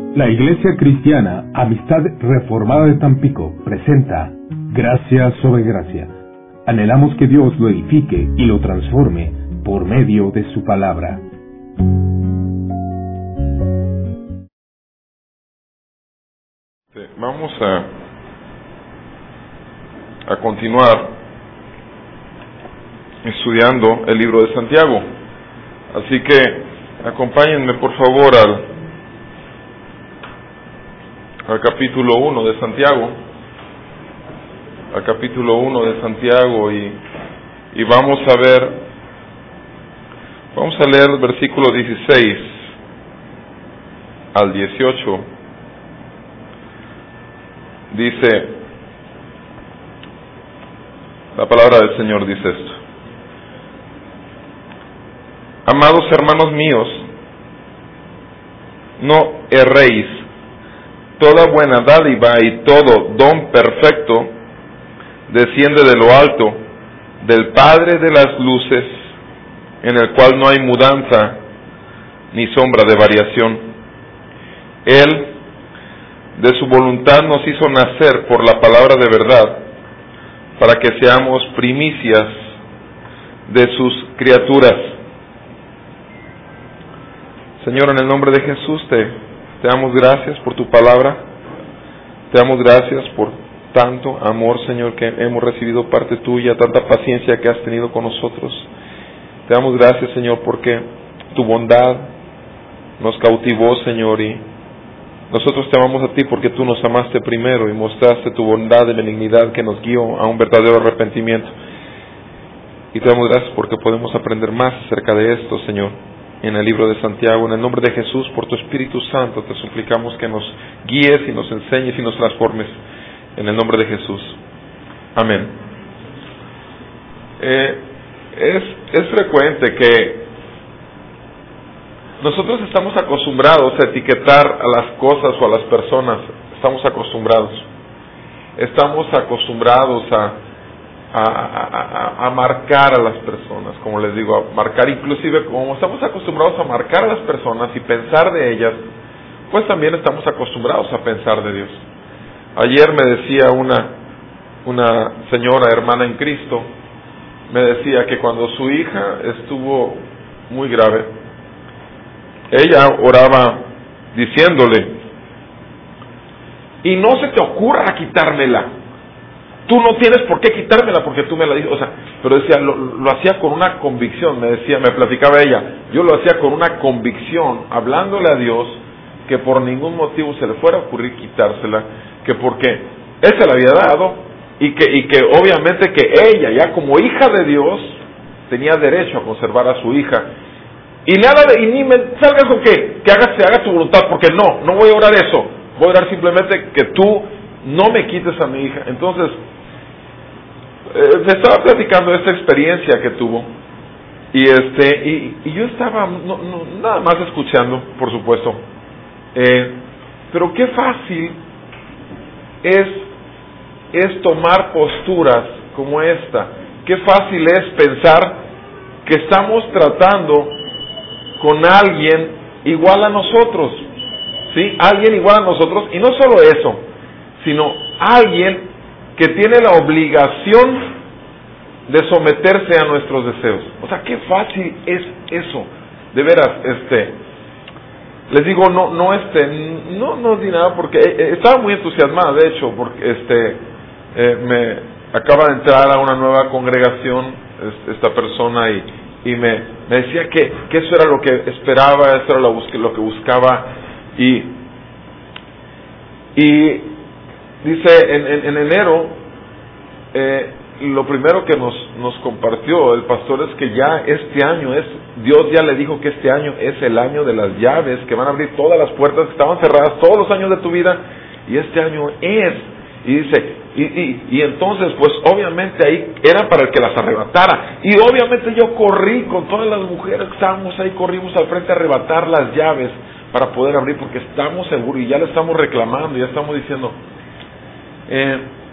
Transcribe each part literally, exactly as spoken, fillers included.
La Iglesia Cristiana Amistad Reformada de Tampico presenta Gracia sobre Gracia. Anhelamos que Dios lo edifique y lo transforme por medio de su palabra. Vamos a, a continuar estudiando el libro de Santiago. Así que acompáñenme por favor al, al capítulo uno de Santiago. Al capítulo uno de Santiago y, y vamos a ver, vamos a leer el versículo dieciséis al dieciocho. Dice, la palabra del Señor dice esto: Amados hermanos míos, no erréis. Toda buena dádiva y todo don perfecto desciende de lo alto, del Padre de las luces, en el cual no hay mudanza ni sombra de variación. Él, de su voluntad, nos hizo nacer por la palabra de verdad, para que seamos primicias de sus criaturas. Señor, en el nombre de Jesús te, te damos gracias por tu palabra, te damos gracias por tanto amor, Señor, que hemos recibido parte tuya, tanta paciencia que has tenido con nosotros. Te damos gracias, Señor, porque tu bondad nos cautivó, Señor, y nosotros te amamos a ti porque tú nos amaste primero y mostraste tu bondad y benignidad que nos guió a un verdadero arrepentimiento. Y te damos gracias porque podemos aprender más acerca de esto, Señor, en el libro de Santiago. En el nombre de Jesús, por tu Espíritu Santo, te suplicamos que nos guíes y nos enseñes y nos transformes. En el nombre de Jesús. Amén. Eh, es, es frecuente que nosotros estamos acostumbrados a etiquetar a las cosas o a las personas. Estamos acostumbrados. Estamos acostumbrados a, a, a, a marcar a las personas, como les digo, a marcar, inclusive como estamos acostumbrados a marcar a las personas y pensar de ellas, pues también estamos acostumbrados a pensar de Dios. Ayer me decía una, una señora hermana en Cristo, me decía que cuando su hija estuvo muy grave, ella oraba diciéndole: y no se te ocurra quitármela, tú no tienes por qué quitármela porque tú me la dijiste. O sea, pero decía, lo, lo hacía con una convicción, me decía, me platicaba ella, yo lo hacía con una convicción, hablándole a Dios, que por ningún motivo se le fuera a ocurrir quitársela, que porque Él se la había dado, y que, y que obviamente que ella, ya como hija de Dios, tenía derecho a conservar a su hija. Y nada de, y ni me salgas con que, que haga, se haga tu voluntad, porque no, no voy a orar eso, voy a orar simplemente que tú no me quites a mi hija. Entonces, eh, me estaba platicando de esta experiencia que tuvo, y este, y, y yo estaba no, no, nada más escuchando, por supuesto, eh, pero qué fácil es, es tomar posturas como esta, qué fácil es pensar que estamos tratando con alguien igual a nosotros, ¿sí? Alguien igual a nosotros, y no solo eso, sino alguien que tiene la obligación de someterse a nuestros deseos. O sea, qué fácil es eso, de veras. Este, les digo, no, no, este, no, no di nada porque eh, estaba muy entusiasmada, de hecho, porque este, eh, me acaba de entrar a una nueva congregación este, esta persona y y me, me decía que, que eso era lo que esperaba, eso era lo, lo que buscaba, y y dice en, en, en enero eh, lo primero que nos, nos compartió el pastor es que ya este año es, Dios ya le dijo que este año es el año de las llaves, que van a abrir todas las puertas que estaban cerradas todos los años de tu vida, y este año es, y dice, y, y, y entonces pues obviamente ahí era para el que las arrebatara, y obviamente yo corrí con todas las mujeres que estábamos ahí, corrimos al frente a arrebatar las llaves para poder abrir, porque estamos seguros y ya le estamos reclamando, ya estamos diciendo. eh,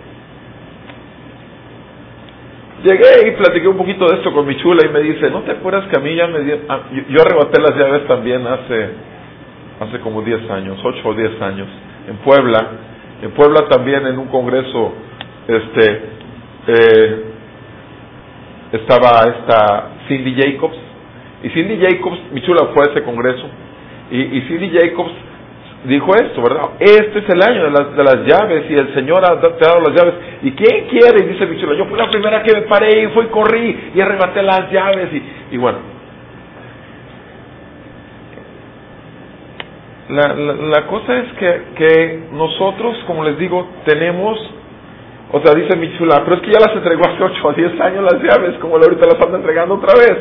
llegué y platiqué un poquito de esto con mi chula y me dice, ¿no te acuerdas que a mí ya me dio, yo, yo arrebaté las llaves también hace hace como diez años, ocho o diez años, en Puebla. En Puebla también en un congreso, este, eh, estaba esta Cindy Jacobs, y Cindy Jacobs, mi chula, fue a ese congreso, y, y Cindy Jacobs dijo esto, ¿verdad? Este es el año de las, de las llaves, y el Señor ha, te ha dado las llaves, y ¿quién quiere? Y dice mi chula, yo fui la primera que me paré, y fui, corrí, y arrebaté las llaves, y, y bueno, La, la, la cosa es que, que nosotros, como les digo, tenemos, o sea, dice mi chula, pero es que ya las entregó hace ocho o diez años las llaves, como ahorita las anda entregando otra vez.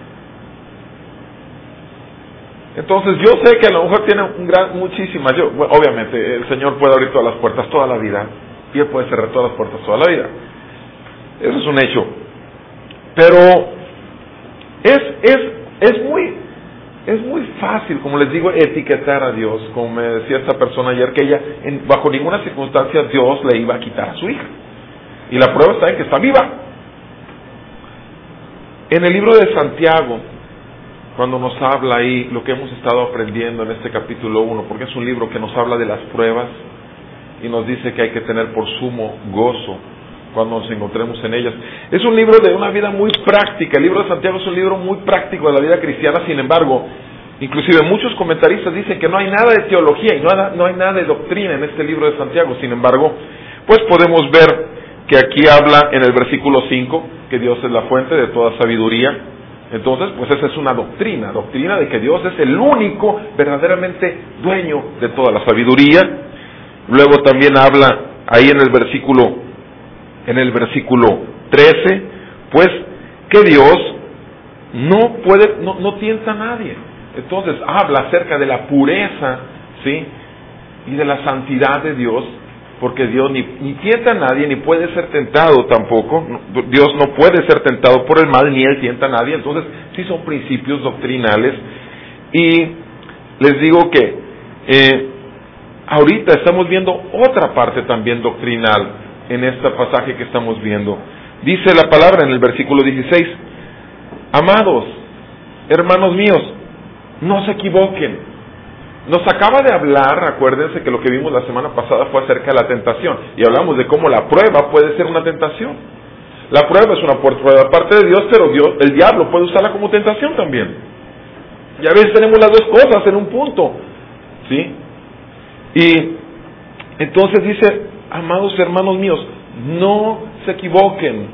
Entonces yo sé que a lo mejor tiene un gran, muchísimas, yo, bueno, obviamente el Señor puede abrir todas las puertas toda la vida, y Él puede cerrar todas las puertas toda la vida. Eso es un hecho. Pero es, es, es muy... Es muy fácil, como les digo, etiquetar a Dios, como me decía esta persona ayer, que ella, en, bajo ninguna circunstancia, Dios le iba a quitar a su hija. Y la prueba está en que está viva. En el libro de Santiago, cuando nos habla ahí lo que hemos estado aprendiendo en este capítulo uno, porque es un libro que nos habla de las pruebas y nos dice que hay que tener por sumo gozo cuando nos encontremos en ellas. Es un libro de una vida muy práctica. El libro de Santiago es un libro muy práctico de la vida cristiana. Sin embargo, inclusive muchos comentaristas dicen que no hay nada de teología y no hay, no hay nada de doctrina en este libro de Santiago. Sin embargo, pues podemos ver que aquí habla en el versículo cinco que Dios es la fuente de toda sabiduría. Entonces, pues esa es una doctrina, doctrina de que Dios es el único verdaderamente dueño de toda la sabiduría. Luego también habla ahí en el versículo en el versículo trece, pues que Dios no puede, no, no tienta a nadie. Entonces habla acerca de la pureza, ¿sí? Y de la santidad de Dios, porque Dios ni, ni tienta a nadie, ni puede ser tentado tampoco. Dios no puede ser tentado por el mal, ni Él tienta a nadie. Entonces sí son principios doctrinales. Y les digo que eh, ahorita estamos viendo otra parte también doctrinal en este pasaje que estamos viendo. Dice la palabra en el versículo dieciséis, amados, hermanos míos, no se equivoquen. Nos acaba de hablar, acuérdense que lo que vimos la semana pasada fue acerca de la tentación, y hablamos de cómo la prueba puede ser una tentación. La prueba es una prueba parte de Dios, pero Dios, el diablo puede usarla como tentación también. Y a veces tenemos las dos cosas en un punto, ¿sí? Y entonces dice, amados hermanos míos, no se equivoquen,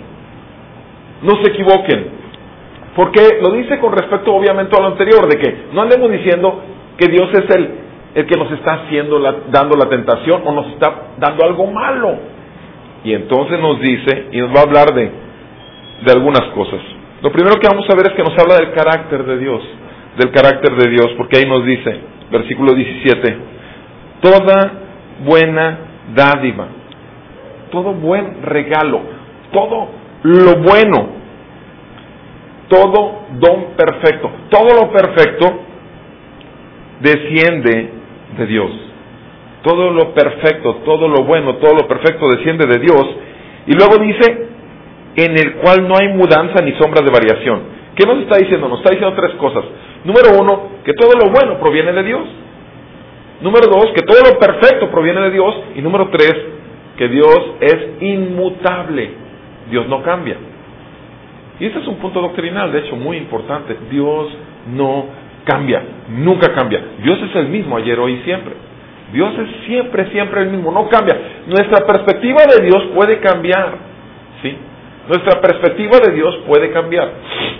no se equivoquen, porque lo dice con respecto obviamente a lo anterior, de que no andemos diciendo que Dios es el, el que nos está haciendo la, dando la tentación o nos está dando algo malo. Y entonces nos dice, y nos va a hablar de, de algunas cosas. Lo primero que vamos a ver es que nos habla del carácter de Dios, del carácter de Dios, porque ahí nos dice, versículo diecisiete, toda buena dádiva, todo buen regalo, todo lo bueno, todo don perfecto, todo lo perfecto desciende de Dios. Todo lo perfecto, todo lo bueno, todo lo perfecto desciende de Dios. Y luego dice, en el cual no hay mudanza ni sombra de variación. ¿Qué nos está diciendo? Nos está diciendo tres cosas. Número uno, que todo lo bueno proviene de Dios. Número dos, que todo lo perfecto proviene de Dios. Y número tres, que Dios es inmutable. Dios no cambia. Y este es un punto doctrinal, de hecho, muy importante. Dios no cambia, nunca cambia. Dios es el mismo ayer, hoy y siempre. Dios es siempre, siempre el mismo, no cambia. Nuestra perspectiva de Dios puede cambiar, ¿sí? Nuestra perspectiva de Dios puede cambiar.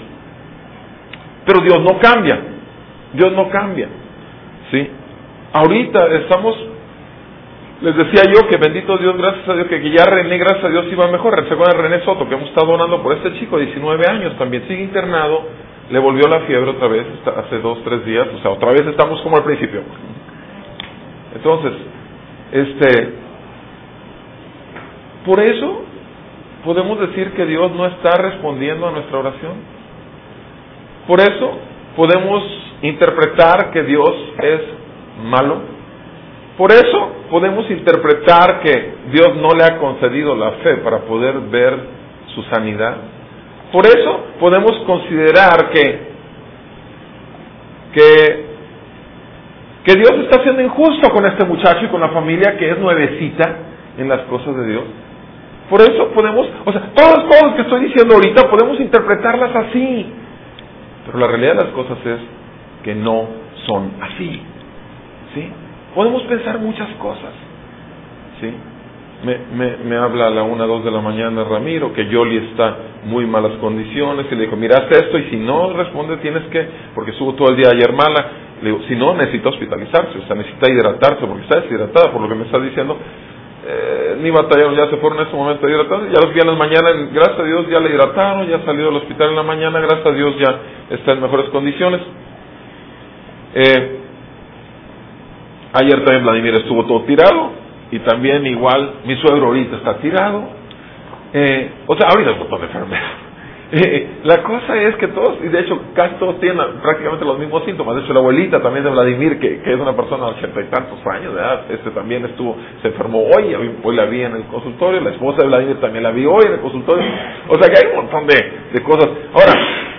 Pero Dios no cambia. Dios no cambia, ¿sí? Ahorita estamos, les decía yo que bendito Dios, gracias a Dios, que ya René, gracias a Dios, iba mejor. ¿Se acuerdan de René Soto, que hemos estado orando por este chico de diecinueve años? También sigue internado, le volvió la fiebre otra vez, hace dos, tres días, o sea, otra vez estamos como al principio. Entonces, este, por eso podemos decir que Dios no está respondiendo a nuestra oración. Por eso podemos interpretar que Dios es malo. Por eso podemos interpretar que Dios no le ha concedido la fe para poder ver su sanidad. Por eso podemos considerar que, que, que Dios está siendo injusto con este muchacho y con la familia que es nuevecita en las cosas de Dios. Por eso podemos, o sea, todas las cosas que estoy diciendo ahorita podemos interpretarlas así, pero la realidad de las cosas es que no son así, ¿sí? Podemos pensar muchas cosas, ¿sí? Me, me, me habla a la una, dos de la mañana Ramiro que Yoli está muy malas condiciones y le dijo, mira, haz esto y si no responde tienes que, porque estuvo todo el día ayer mala, le digo, si no necesita hospitalizarse, o sea, necesita hidratarse porque está deshidratada por lo que me está diciendo. Eh, ni batallaron, ya se fueron en ese momento a hidratar, ya los viernes mañana, gracias a Dios ya le hidrataron, ya salió del hospital en la mañana, gracias a Dios ya está en mejores condiciones. Eh, ayer también Vladimir estuvo todo tirado, y también igual mi suegro ahorita está tirado, eh, o sea, ahorita es un montón de enfermedades. Eh, la cosa es que todos, y de hecho casi todos tienen prácticamente los mismos síntomas. De hecho la abuelita también de Vladimir, que, que es una persona de ochenta y tantos años de edad, este también estuvo, se enfermó hoy, hoy la vi en el consultorio, la esposa de Vladimir también la vi hoy en el consultorio, o sea que hay un montón de, de cosas. Ahora,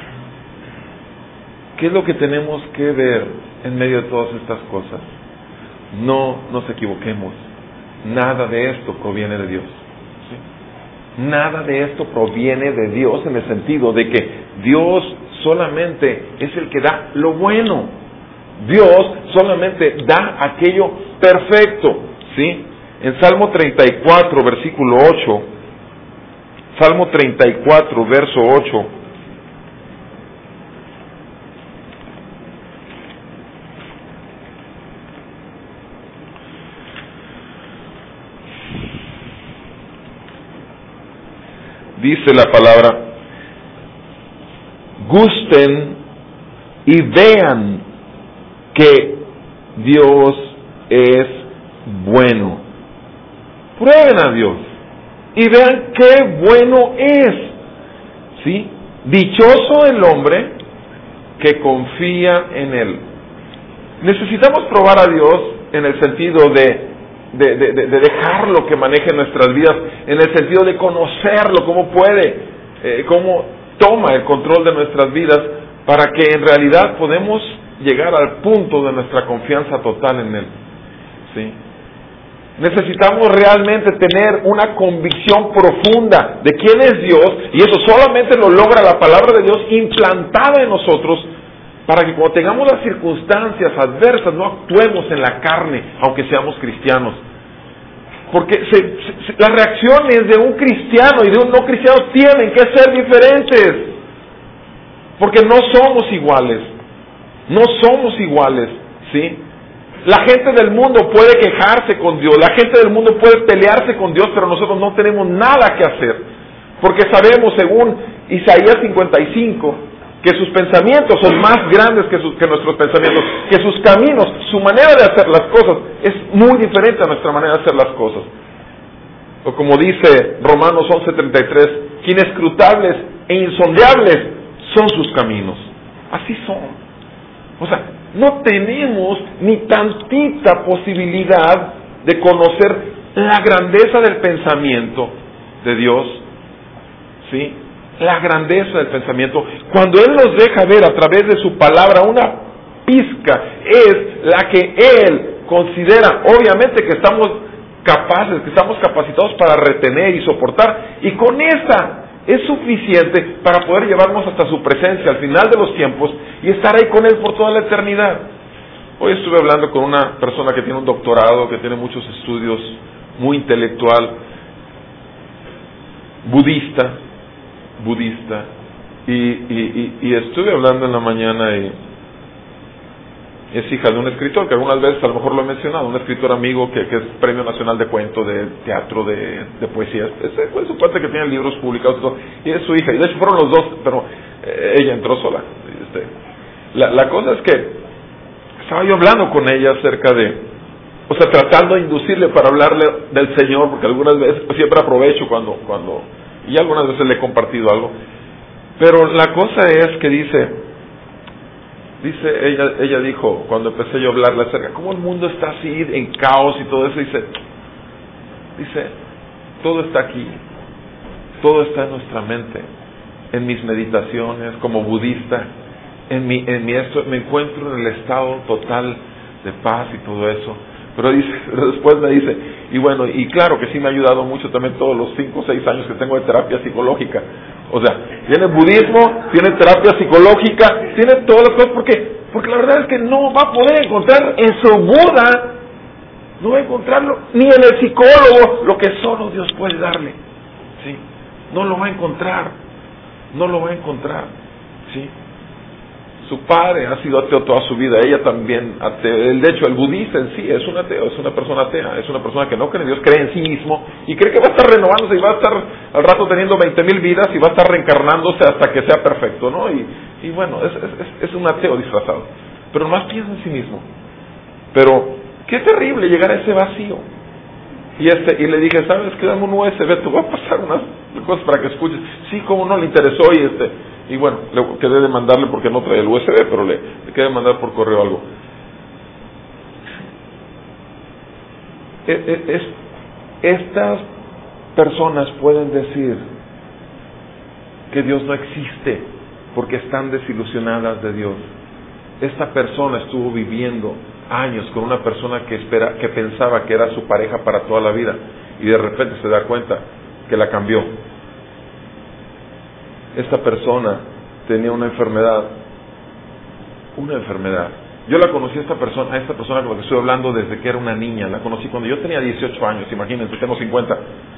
¿qué es lo que tenemos que ver en medio de todas estas cosas? No nos equivoquemos, nada de esto proviene de Dios. Nada de esto proviene de Dios en el sentido de que Dios solamente es el que da lo bueno. Dios solamente da aquello perfecto, ¿sí? En Salmo treinta y cuatro, versículo ocho, Salmo treinta y cuatro, verso ocho, dice la palabra, gusten y vean que Dios es bueno. Prueben a Dios y vean qué bueno es, ¿sí? Dichoso el hombre que confía en Él. Necesitamos probar a Dios en el sentido de De, de, de dejarlo que maneje nuestras vidas, en el sentido de conocerlo, cómo puede, eh, cómo toma el control de nuestras vidas, para que en realidad podemos llegar al punto de nuestra confianza total en Él, ¿sí? Necesitamos realmente tener una convicción profunda de quién es Dios, y eso solamente lo logra la palabra de Dios implantada en nosotros, para que cuando tengamos las circunstancias adversas no actuemos en la carne, aunque seamos cristianos. Porque se, se, las reacciones de un cristiano y de un no cristiano tienen que ser diferentes. Porque no somos iguales. No somos iguales, ¿sí? La gente del mundo puede quejarse con Dios, la gente del mundo puede pelearse con Dios, pero nosotros no tenemos nada que hacer. Porque sabemos, según Isaías cincuenta y cinco, que sus pensamientos son más grandes que, sus, que nuestros pensamientos, que sus caminos, su manera de hacer las cosas es muy diferente a nuestra manera de hacer las cosas. O como dice Romanos once treinta y tres, que inescrutables e insondeables son sus caminos. Así son. O sea, no tenemos ni tantita posibilidad de conocer la grandeza del pensamiento de Dios, ¿sí? La grandeza del pensamiento, cuando Él nos deja ver a través de su palabra una pizca, es la que Él considera, obviamente que estamos capaces, que estamos capacitados para retener y soportar, y con esa es suficiente para poder llevarnos hasta su presencia al final de los tiempos y estar ahí con Él por toda la eternidad. Hoy estuve hablando con una persona que tiene un doctorado, que tiene muchos estudios, muy intelectual, budista, budista, y, y, y, y estuve hablando en la mañana, y es hija de un escritor que algunas veces a lo mejor lo he mencionado, un escritor amigo que, que es Premio Nacional de Cuento, de teatro, de, de poesía, es, es su parte que tiene libros publicados y todo, y es su hija, y de hecho fueron los dos, pero eh, ella entró sola. Este, la, la cosa es que estaba yo hablando con ella acerca de, o sea, tratando de inducirle para hablarle del Señor, porque algunas veces, pues siempre aprovecho cuando, cuando y algunas veces le he compartido algo, pero la cosa es que dice, dice ella, ella dijo, cuando empecé yo a hablarle acerca, cómo el mundo está así, en caos y todo eso, dice, dice, todo está aquí, todo está en nuestra mente, en mis meditaciones como budista, en mi, en mi esto, me encuentro en el estado total de paz y todo eso. Pero, dice, pero después me dice, y bueno, y claro que sí me ha ayudado mucho también todos los cinco o seis años que tengo de terapia psicológica. O sea, tiene budismo, tiene terapia psicológica, tiene todas las cosas. ¿Por qué? Porque la verdad es que no va a poder encontrar en su Buda, no va a encontrarlo ni en el psicólogo, lo que solo Dios puede darle. ¿Sí? No lo va a encontrar, no lo va a encontrar. ¿Sí? Su padre ha sido ateo toda su vida, ella también ateo. De hecho, el budista en sí es un ateo, es una persona atea, es una persona que no cree en Dios, cree en sí mismo y cree que va a estar renovándose y va a estar al rato teniendo veinte mil vidas y va a estar reencarnándose hasta que sea perfecto, ¿no? Y, y bueno, es, es, es un ateo disfrazado, pero nomás piensa en sí mismo. Pero qué terrible llegar a ese vacío. Y este y le dije, ¿sabes qué? Dame un U S B, te voy a pasar unas cosas para que escuches. Sí, como no, le interesó y este y bueno, le quedé de mandarle porque no trae el U S B, pero le, le quedé de mandar por correo algo. Es, es, estas personas pueden decir que Dios no existe porque están desilusionadas de Dios. Esta persona estuvo viviendo años con una persona que espera, que pensaba que era su pareja para toda la vida y de repente se da cuenta que la cambió. Esta persona tenía una enfermedad, una enfermedad. Yo la conocí a esta persona, a esta persona con la que estoy hablando desde que era una niña. La conocí cuando yo tenía dieciocho años, imagínense, tengo cincuenta.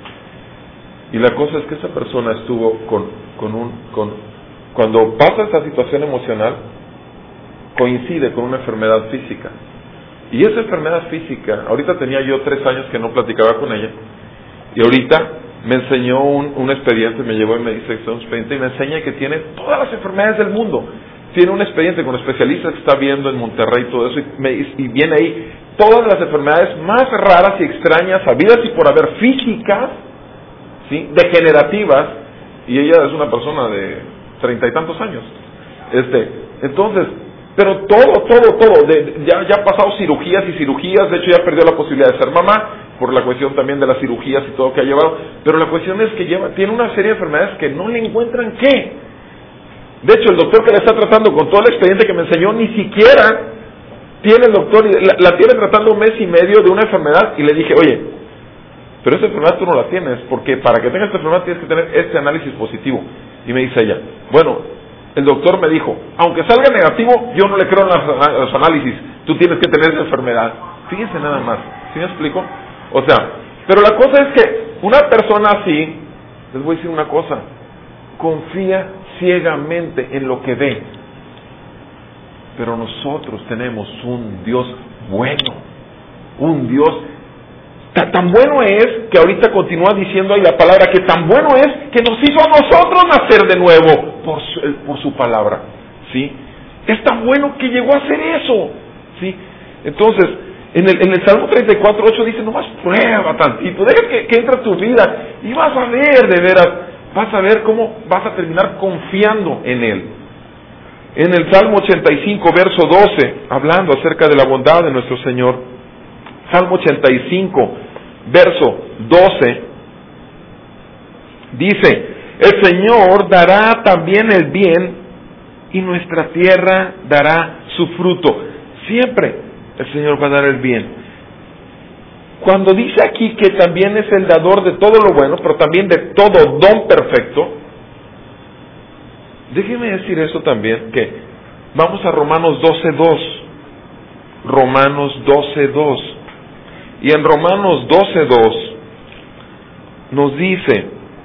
Y la cosa es que esa persona estuvo con, con un, con, cuando pasa esta situación emocional, coincide con una enfermedad física. Y esa enfermedad física, ahorita tenía yo tres años que no platicaba con ella, y ahorita me enseñó un, un expediente, me llevó y me dice, un expediente, y me enseña que tiene todas las enfermedades del mundo. Tiene un expediente con especialistas que está viendo en Monterrey y todo eso, y, me, y viene ahí todas las enfermedades más raras y extrañas, habidas y por haber, físicas, ¿sí?, degenerativas, y ella es una persona de treinta y tantos años. Este, entonces, pero todo, todo, todo, de, ya, ya ha pasado cirugías y cirugías, de hecho ya perdió la posibilidad de ser mamá, por la cuestión también de las cirugías y todo que ha llevado, pero la cuestión es que lleva, tiene una serie de enfermedades que no le encuentran qué. De hecho, el doctor que la está tratando, con todo el expediente que me enseñó, ni siquiera tiene el doctor, la, la tiene tratando un mes y medio de una enfermedad, y le dije, oye, pero esa enfermedad tú no la tienes, porque para que tengas esta enfermedad tienes que tener este análisis positivo. Y me dice ella, bueno, el doctor me dijo, aunque salga negativo, yo no le creo en las, los análisis, tú tienes que tener esa enfermedad. Fíjense nada más, ¿sí me explico? O sea, pero la cosa es que una persona así, les voy a decir una cosa, confía ciegamente en lo que ve. Pero nosotros tenemos un Dios bueno, un Dios tan, tan bueno es que ahorita continúa diciendo ahí la palabra, que tan bueno es que nos hizo a nosotros nacer de nuevo por su, por su palabra, ¿sí? Es tan bueno que llegó a hacer eso, ¿sí? Entonces, en el, en el Salmo treinta y cuatro, ocho dice, nomás prueba tantito, deja que, que entre a tu vida y vas a ver de veras, vas a ver cómo vas a terminar confiando en Él. En el Salmo ochenta y cinco, verso doce, hablando acerca de la bondad de nuestro Señor, Salmo ochenta y cinco, verso doce, dice, el Señor dará también el bien y nuestra tierra dará su fruto. Siempre el Señor va a dar el bien. Cuando dice aquí que también es el dador de todo lo bueno, pero también de todo don perfecto, déjeme decir eso también, que vamos a Romanos doce dos, Romanos doce dos, y en Romanos doce dos nos dice,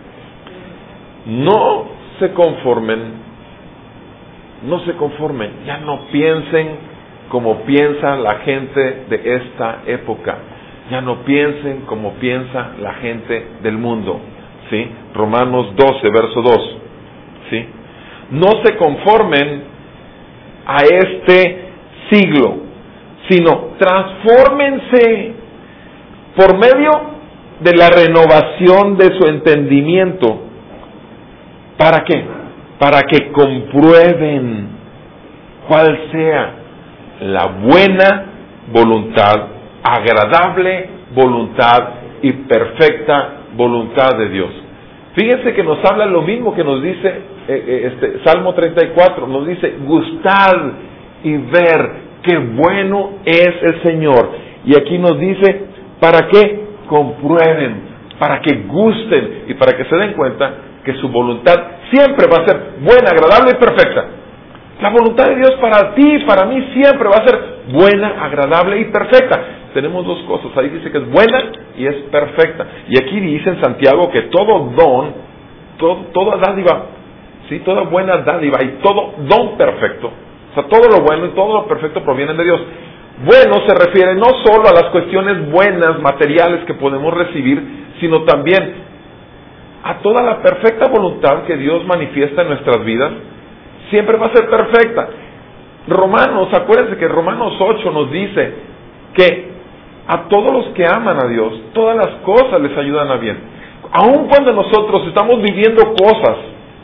no se conformen, no se conformen, ya no piensen como piensa la gente de esta época, ya no piensen como piensa la gente del mundo, ¿sí? Romanos doce, verso dos, ¿sí? No se conformen a este siglo, sino transfórmense por medio de la renovación de su entendimiento. ¿Para qué? Para que comprueben cuál sea la buena voluntad, agradable voluntad y perfecta voluntad de Dios. Fíjense que nos habla lo mismo que nos dice eh, este Salmo treinta y cuatro, nos dice, gustad y ver qué bueno es el Señor. Y aquí nos dice, ¿para qué? Comprueben, para que gusten y para que se den cuenta que su voluntad siempre va a ser buena, agradable y perfecta. La voluntad de Dios para ti, para mí, siempre va a ser buena, agradable y perfecta. Tenemos dos cosas, ahí dice que es buena y es perfecta. Y aquí dice en Santiago que todo don, todo, toda dádiva, ¿sí? Toda buena dádiva y todo don perfecto, o sea, todo lo bueno y todo lo perfecto provienen de Dios. Bueno se refiere no solo a las cuestiones buenas, materiales que podemos recibir, sino también a toda la perfecta voluntad que Dios manifiesta en nuestras vidas. Siempre va a ser perfecta. Romanos, acuérdense que Romanos ocho nos dice que a todos los que aman a Dios, todas las cosas les ayudan a bien. Aun cuando nosotros estamos viviendo cosas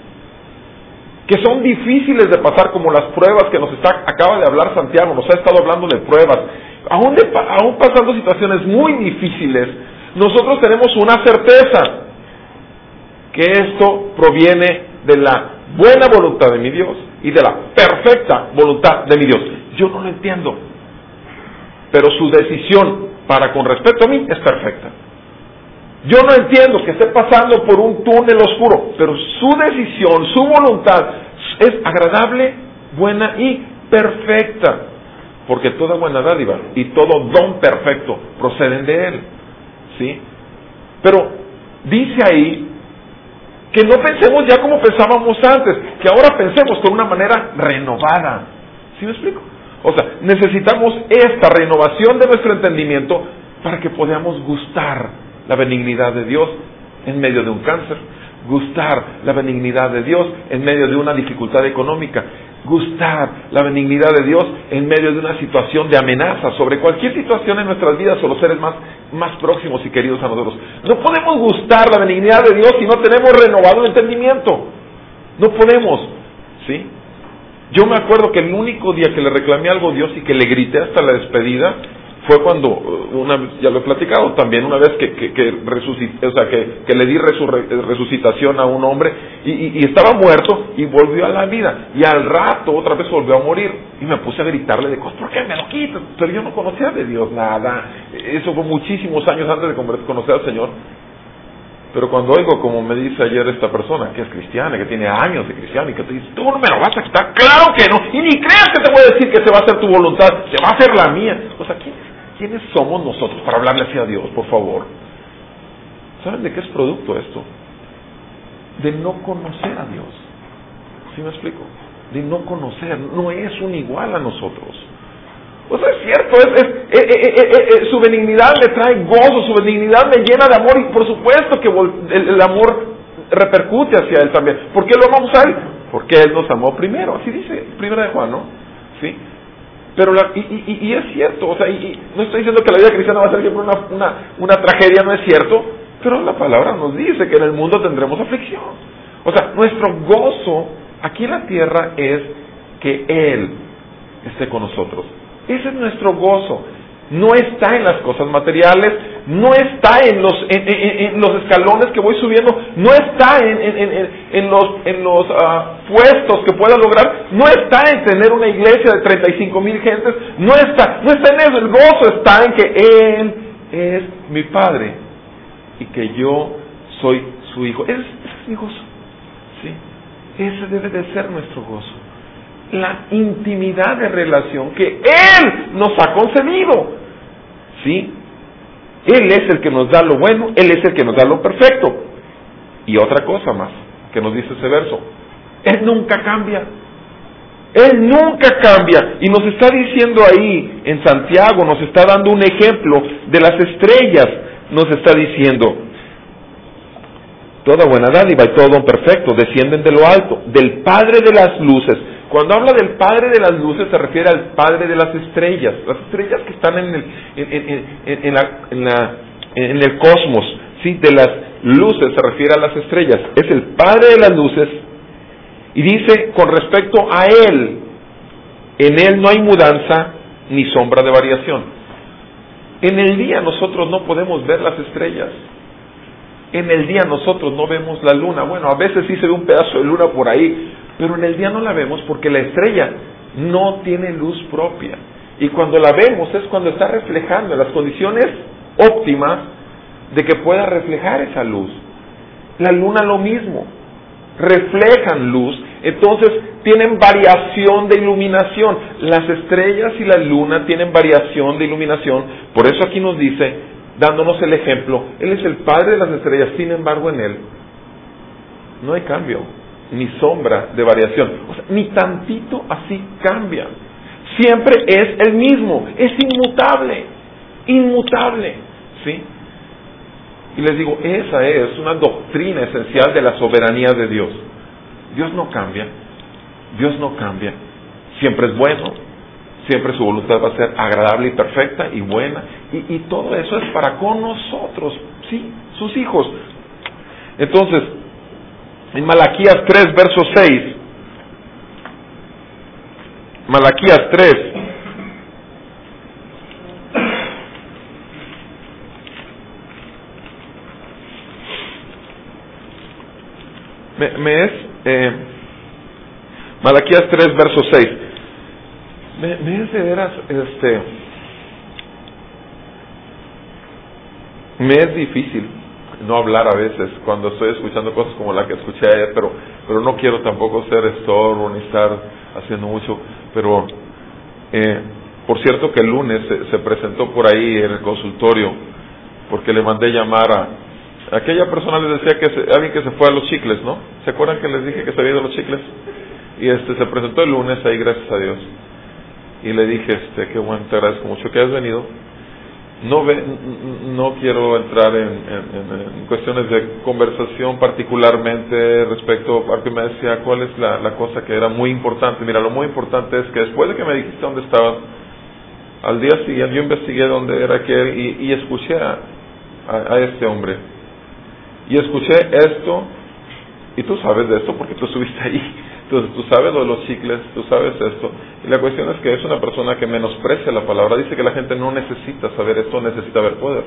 que son difíciles de pasar, como las pruebas que nos está, acaba de hablar Santiago, nos ha estado hablando de pruebas, aún, de, aún pasando situaciones muy difíciles, nosotros tenemos una certeza, que esto proviene de la buena voluntad de mi Dios y de la perfecta voluntad de mi Dios. Yo no lo entiendo, pero su decisión para con respecto a mí es perfecta. Yo no entiendo que esté pasando por un túnel oscuro, pero su decisión, su voluntad es agradable, buena y perfecta, porque toda buena dádiva y todo don perfecto proceden de Él, ¿sí? Pero dice ahí que no pensemos ya como pensábamos antes, que ahora pensemos con una manera renovada. ¿Sí me explico? O sea, necesitamos esta renovación de nuestro entendimiento para que podamos gustar la benignidad de Dios en medio de un cáncer, gustar la benignidad de Dios en medio de una dificultad económica, gustar la benignidad de Dios en medio de una situación de amenaza sobre cualquier situación en nuestras vidas o los seres más, más próximos y queridos a nosotros. No podemos gustar la benignidad de Dios si no tenemos renovado el entendimiento. No podemos, ¿sí? Yo me acuerdo que el único día que le reclamé algo a Dios y que le grité hasta la despedida fue cuando, una ya lo he platicado también, una vez que, que, que resucité, o sea, que, que le di resurre, resucitación a un hombre y, y, y estaba muerto y volvió a la vida, y al rato otra vez volvió a morir, y me puse a gritarle de cosas, ¿por qué me lo quitas? Pero yo no conocía de Dios nada, eso fue muchísimos años antes de conocer al Señor. Pero cuando oigo, como me dice ayer esta persona, que es cristiana, que tiene años de cristiana, y que te dice, tú no me lo vas a quitar, claro que no, y ni creas que te voy a decir que se va a hacer tu voluntad, se va a hacer la mía. O sea, ¿quiénes, ¿quiénes somos nosotros para hablarle así a Dios, por favor? ¿Saben de qué es producto esto? De no conocer a Dios. ¿Sí me explico? De no conocer, no es un igual a nosotros. O sea, es cierto, es, es, es, es, es, es, su benignidad le trae gozo, su benignidad me llena de amor, y por supuesto que el, el amor repercute hacia Él también. ¿Por qué lo amamos a Él? Porque Él nos amó primero, así dice Primera de Juan, ¿no? ¿Sí? Pero la, y, y, y es cierto, o sea, y, y no estoy diciendo que la vida cristiana va a ser siempre una, una, una tragedia, no es cierto, pero la palabra nos dice que en el mundo tendremos aflicción. O sea, nuestro gozo aquí en la tierra es que Él esté con nosotros. Ese es nuestro gozo. No está en las cosas materiales, no está en los en, en, en los escalones que voy subiendo, no está en, en, en, en los, en los uh, puestos que pueda lograr, no está en tener una iglesia de treinta y cinco mil gentes, no está, no está en eso. El gozo está en que Él es mi Padre y que yo soy su Hijo. Ese, ese es mi gozo, ¿sí? Ese debe de ser nuestro gozo. La intimidad de relación que Él nos ha concedido, ¿sí? Él es el que nos da lo bueno, Él es el que nos da lo perfecto. Y otra cosa más que nos dice ese verso, Él nunca cambia. Él nunca cambia. Y nos está diciendo ahí en Santiago, nos está dando un ejemplo de las estrellas. Nos está diciendo, toda buena dádiva y todo don perfecto descienden de lo alto, del Padre de las luces. Cuando habla del Padre de las luces se refiere al Padre de las estrellas, las estrellas que están en el, en, en, en, en, la, en, la, en el cosmos, ¿sí? De las luces se refiere a las estrellas, es el Padre de las luces, y dice con respecto a Él, en Él no hay mudanza ni sombra de variación. En el día nosotros no podemos ver las estrellas, en el día nosotros no vemos la luna, bueno, a veces sí se ve un pedazo de luna por ahí, pero en el día no la vemos porque la estrella no tiene luz propia. Y cuando la vemos es cuando está reflejando en las condiciones óptimas de que pueda reflejar esa luz. La luna lo mismo, reflejan luz, entonces tienen variación de iluminación. Las estrellas y la luna tienen variación de iluminación, por eso aquí nos dice, dándonos el ejemplo, Él es el Padre de las estrellas, sin embargo en Él no hay cambio, ni sombra de variación, o sea, ni tantito así cambia. Siempre es el mismo, es inmutable, inmutable, ¿sí? Y les digo, esa es una doctrina esencial de la soberanía de Dios. Dios no cambia, Dios no cambia, siempre es bueno, siempre su voluntad va a ser agradable y perfecta y buena, y, y todo eso es para con nosotros, sí, sus hijos. Entonces, en Malaquías tres, verso seis, Malaquías tres, me, me es eh, Malaquías tres, verso seis, me, me es de veras este me es difícil no hablar a veces cuando estoy escuchando cosas como la que escuché ayer, pero pero no quiero tampoco ser estorbo ni estar haciendo mucho, pero eh, por cierto que el lunes se, se presentó por ahí en el consultorio porque le mandé llamar a aquella persona, les decía que se, alguien que se fue a los chicles, ¿no? ¿Se acuerdan que les dije que se había ido a los chicles? Y este se presentó el lunes ahí, gracias a Dios, y le dije, este, qué bueno, te agradezco mucho que has venido. No ve, no quiero entrar en, en, en cuestiones de conversación particularmente respecto, porque me decía cuál es la, la cosa que era muy importante. Mira, lo muy importante es que después de que me dijiste dónde estabas, al día siguiente yo investigué dónde era aquel y, y escuché a, a, a este hombre. Y escuché esto, y tú sabes de esto porque tú estuviste ahí. Entonces tú sabes lo de los chicles, tú sabes esto. Y la cuestión es que es una persona que menosprecia la palabra. Dice que la gente no necesita saber esto, necesita ver poder.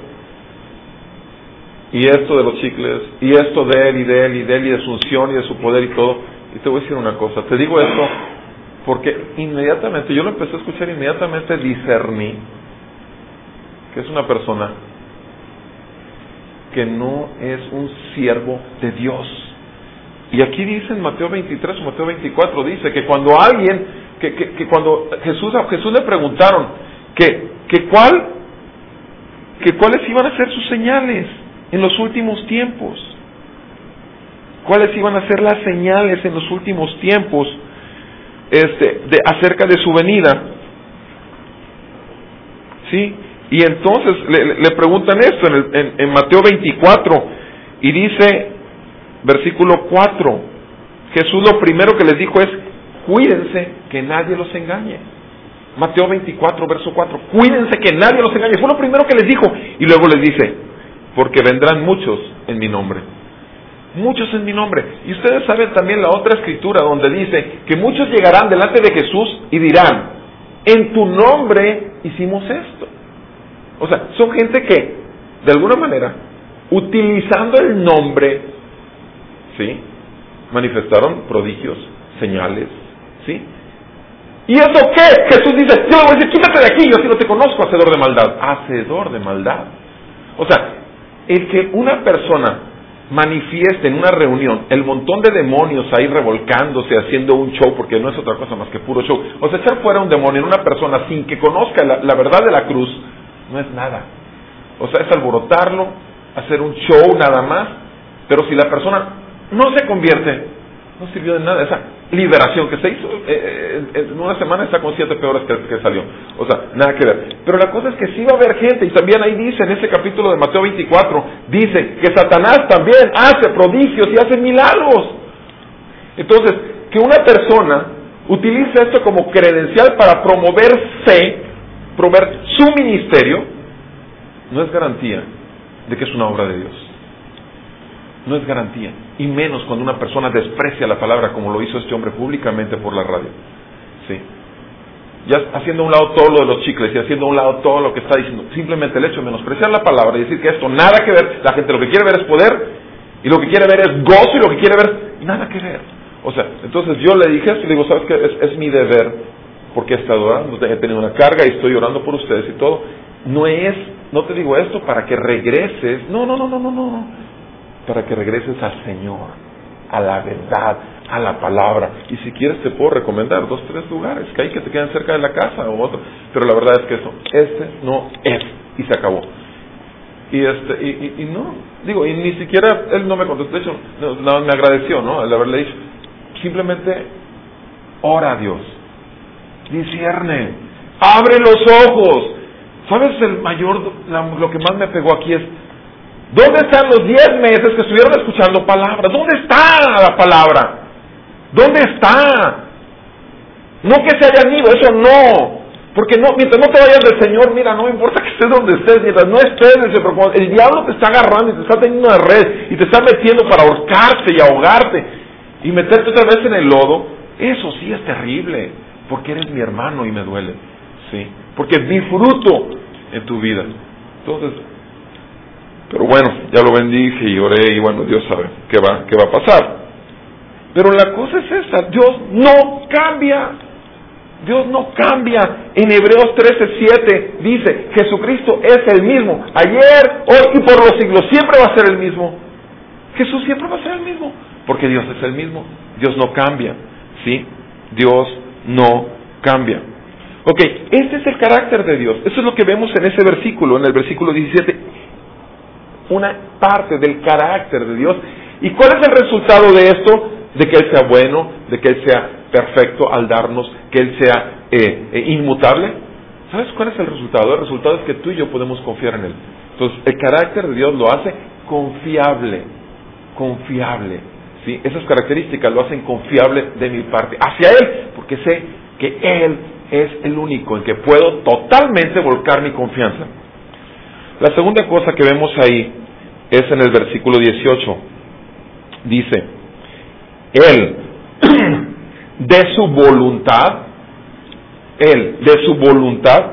Y esto de los chicles, y esto de él, y de él, y de él, y de su unción, y de su poder, y todo. Y te voy a decir una cosa, te digo esto porque inmediatamente, yo lo empecé a escuchar, inmediatamente discerní que es una persona que no es un siervo de Dios. Y aquí dice en Mateo veintitrés o Mateo veinticuatro, dice que cuando alguien, que, que, que cuando Jesús, a Jesús le preguntaron que, que, cuál, que cuáles iban a ser sus señales en los últimos tiempos, cuáles iban a ser las señales en los últimos tiempos, este, de, acerca de su venida, ¿sí? Y entonces le, le preguntan esto en, el, en, en Mateo veinticuatro, y dice, versículo cuatro, Jesús lo primero que les dijo es, cuídense que nadie los engañe. Mateo veinticuatro, verso cuatro, cuídense que nadie los engañe. Fue lo primero que les dijo. Y luego les dice, porque vendrán muchos en mi nombre. Muchos en mi nombre. Y ustedes saben también la otra escritura donde dice que muchos llegarán delante de Jesús y dirán, en tu nombre hicimos esto. O sea, son gente que, de alguna manera, utilizando el nombre, ¿sí?, manifestaron prodigios, señales, ¿sí? ¿Y eso qué? Jesús dice, yo le voy a decir, quítate de aquí, yo sí no te conozco, hacedor de maldad. Hacedor de maldad. O sea, el que una persona manifieste en una reunión el montón de demonios ahí revolcándose, haciendo un show, porque no es otra cosa más que puro show. O sea, echar fuera un demonio en una persona sin que conozca la, la verdad de la cruz, no es nada. O sea, es alborotarlo, hacer un show nada más, pero si la persona no se convierte, no sirvió de nada. Esa liberación que se hizo eh, en una semana está con siete peores que, que salió. O sea, nada que ver. Pero la cosa es que sí va a haber gente, y también ahí dice, en ese capítulo de Mateo veinticuatro, dice que Satanás también hace prodigios y hace milagros. Entonces, que una persona utilice esto como credencial para promoverse, promover su ministerio, no es garantía de que es una obra de Dios. No es garantía, y menos cuando una persona desprecia la palabra como lo hizo este hombre públicamente por la radio. Sí. Ya haciendo a un lado todo lo de los chicles y haciendo a un lado todo lo que está diciendo, simplemente el hecho de menospreciar la palabra y decir que esto nada que ver, la gente lo que quiere ver es poder, y lo que quiere ver es gozo, y lo que quiere ver, nada que ver. O sea, entonces yo le dije esto, y le digo, ¿sabes qué? Es, es mi deber porque he estado orando, he tenido una carga y estoy orando por ustedes y todo. No es, no te digo esto para que regreses, no, no, no, no, no, no, para que regreses al Señor, a la verdad, a la palabra. Y si quieres te puedo recomendar dos, tres lugares que hay que te quedan cerca de la casa o otro, pero la verdad es que eso, este no es, y se acabó. Y este y, y, y no, digo, y ni siquiera él no me contestó, de hecho, no, no, me agradeció, ¿no? Al haberle dicho, simplemente ora a Dios, discierne, abre los ojos. ¿Sabes el mayor, la, lo que más me pegó aquí es, ¿dónde están los diez meses que estuvieron escuchando palabra? ¿Dónde está la palabra? ¿Dónde está? No que se hayan ido, eso no. Porque no, mientras no te vayas del Señor, mira, no me importa que estés donde estés, mientras no estés, pero el diablo te está agarrando y te está teniendo una red y te está metiendo para ahorcarte y ahogarte y meterte otra vez en el lodo, eso sí es terrible, porque eres mi hermano y me duele, sí, porque disfruto en tu vida. Entonces, pero bueno, ya lo bendije y oré y bueno, Dios sabe qué va, qué va a pasar. Pero la cosa es esa, Dios no cambia. Dios no cambia. En Hebreos trece siete dice, Jesucristo es el mismo, ayer, hoy y por los siglos, siempre va a ser el mismo. Jesús siempre va a ser el mismo, porque Dios es el mismo. Dios no cambia, ¿sí? Dios no cambia. Ok, este es el carácter de Dios. Eso es lo que vemos en ese versículo, en el versículo diecisiete. Una parte del carácter de Dios. ¿Y cuál es el resultado de esto? De que Él sea bueno, de que Él sea perfecto al darnos, que Él sea eh, eh, inmutable. ¿Sabes cuál es el resultado? El resultado es que tú y yo podemos confiar en Él. Entonces, el carácter de Dios lo hace confiable, confiable, ¿sí? Esas características lo hacen confiable de mi parte hacia Él, porque sé que Él es el único en que puedo totalmente volcar mi confianza. La segunda cosa que vemos ahí es en el versículo dieciocho. Dice, Él, de su voluntad, Él, de su voluntad,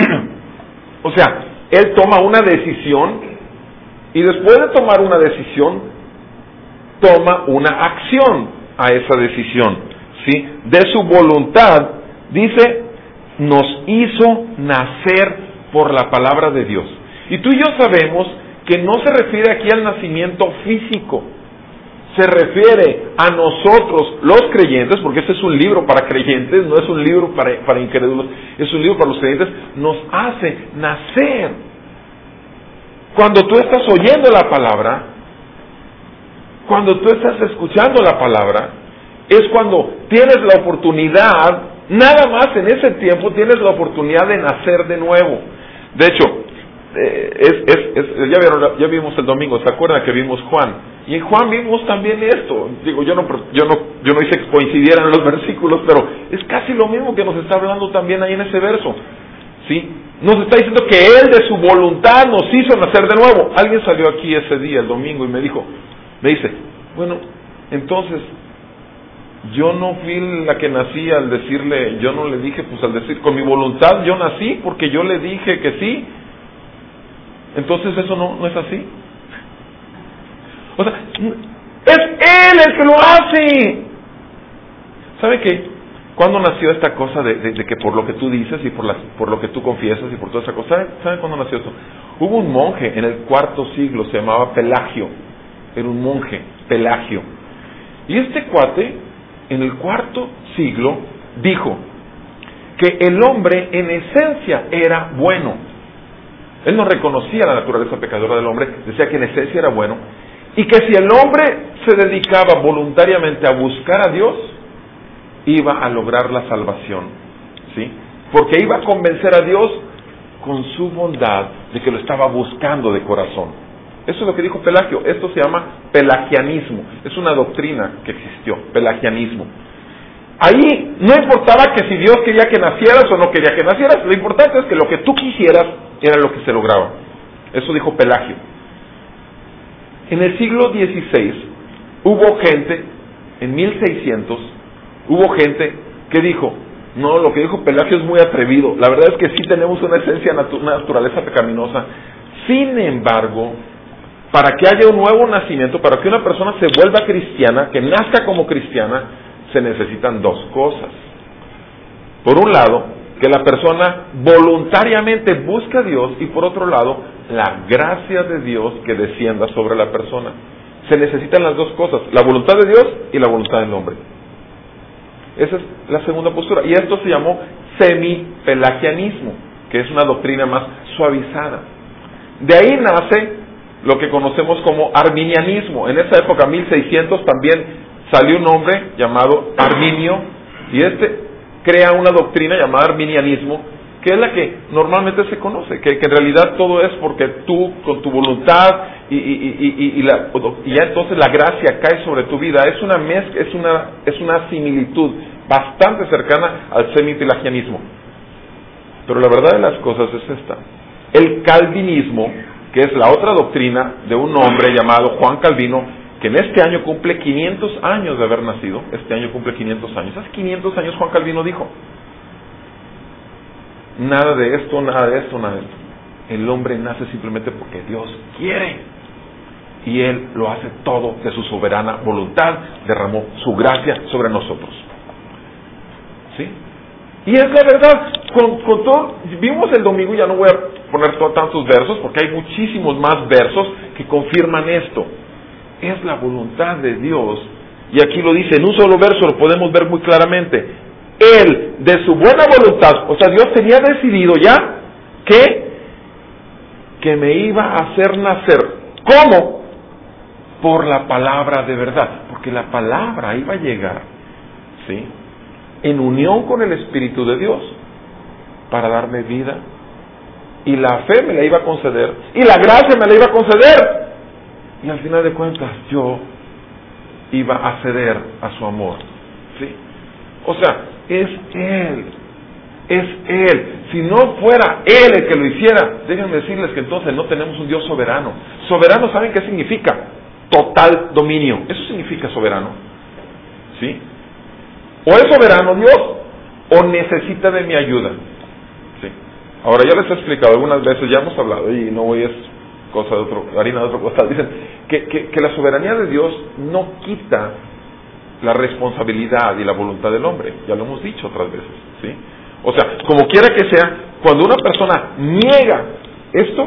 o sea, Él toma una decisión y después de tomar una decisión, toma una acción a esa decisión, ¿sí? De su voluntad, dice, nos hizo nacer por la palabra de Dios. Y tú y yo sabemos que no se refiere aquí al nacimiento físico, se refiere a nosotros los creyentes, porque este es un libro para creyentes, no es un libro para, para incrédulos, es un libro para los creyentes, nos hace nacer. Cuando tú estás oyendo la palabra, cuando tú estás escuchando la palabra, es cuando tienes la oportunidad, nada más en ese tiempo tienes la oportunidad de nacer de nuevo. De hecho, eh, es, es, es, ya, vieron, ya vimos el domingo, ¿se acuerdan que vimos Juan? Y en Juan vimos también esto. Digo, yo no, yo no, yo no hice que coincidieran los versículos, pero es casi lo mismo que nos está hablando también ahí en ese verso, ¿sí? Nos está diciendo que Él de su voluntad nos hizo nacer de nuevo. Alguien salió aquí ese día, el domingo, y me dijo, me dice, bueno, entonces, yo no fui la que nací al decirle, yo no le dije, pues al decir, con mi voluntad yo nací porque yo le dije que sí. Entonces eso no, no es así. O sea, es Él el que lo hace. ¿Sabe qué? ¿Cuándo nació esta cosa de, de, de que por lo que tú dices y por, las, por lo que tú confiesas y por toda esa cosa? ¿Sabe, ¿Sabe cuándo nació eso? Hubo un monje en el cuarto siglo, se llamaba Pelagio. Era un monje, Pelagio. Y este cuate, en el cuarto siglo, dijo que el hombre en esencia era bueno. Él no reconocía la naturaleza pecadora del hombre, decía que en esencia era bueno, y que si el hombre se dedicaba voluntariamente a buscar a Dios, iba a lograr la salvación, ¿sí? Porque iba a convencer a Dios con su bondad de que lo estaba buscando de corazón. Eso es lo que dijo Pelagio. Esto se llama pelagianismo. Es una doctrina que existió, pelagianismo. Ahí no importaba que si Dios quería que nacieras o no quería que nacieras. Lo importante es que lo que tú quisieras era lo que se lograba. Eso dijo Pelagio. En el siglo dieciséis hubo gente, en mil seiscientos, hubo gente que dijo, no, lo que dijo Pelagio es muy atrevido. La verdad es que sí tenemos una esencia, una naturaleza pecaminosa. Sin embargo, para que haya un nuevo nacimiento, para que una persona se vuelva cristiana, que nazca como cristiana, se necesitan dos cosas. Por un lado, que la persona voluntariamente busca a Dios, y por otro lado, la gracia de Dios que descienda sobre la persona. Se necesitan las dos cosas, la voluntad de Dios y la voluntad del hombre. Esa es la segunda postura. Y esto se llamó semipelagianismo, que es una doctrina más suavizada. De ahí nace lo que conocemos como arminianismo. En esa época, mil seiscientos, también salió un hombre llamado Arminio, y este crea una doctrina llamada arminianismo, que es la que normalmente se conoce, que, que en realidad todo es porque tú, con tu voluntad, y, y, y, y, y, la, y ya entonces la gracia cae sobre tu vida. Es una mezcla, es una, es una similitud bastante cercana al semipelagianismo. Pero la verdad de las cosas es esta. El calvinismo, que es la otra doctrina de un hombre llamado Juan Calvino, que en este año cumple quinientos años de haber nacido. Este año cumple quinientos años. Hace quinientos años Juan Calvino dijo: nada de esto, nada de esto, nada de esto. El hombre nace simplemente porque Dios quiere, y Él lo hace todo de su soberana voluntad. Derramó su gracia sobre nosotros. ¿Sí? Y es la verdad. Con, con todo, vimos el domingo, ya no voy a poner todo, tantos versos, porque hay muchísimos más versos que confirman esto. Es la voluntad de Dios, y aquí lo dice en un solo verso, lo podemos ver muy claramente. Él, de su buena voluntad, o sea, Dios tenía decidido ya que que me iba a hacer nacer. ¿Cómo? Por la palabra de verdad, porque la palabra iba a llegar, ¿sí?, en unión con el Espíritu de Dios para darme vida, y la fe me la iba a conceder, y la gracia me la iba a conceder, y al final de cuentas yo iba a ceder a su amor, ¿sí? O sea, es Él, es Él. Si no fuera Él el que lo hiciera, déjenme decirles que entonces no tenemos un Dios soberano. Soberano, ¿saben qué significa? Total dominio. Eso significa soberano, ¿sí? O es soberano Dios, o necesita de mi ayuda, ¿sí? Ahora, ya les he explicado algunas veces, ya hemos hablado, y no voy a... es cosa de otro, harina de otro costal. Dicen que, que, que la soberanía de Dios no quita la responsabilidad y la voluntad del hombre. Ya lo hemos dicho otras veces, ¿sí? O sea, como quiera que sea, cuando una persona niega esto,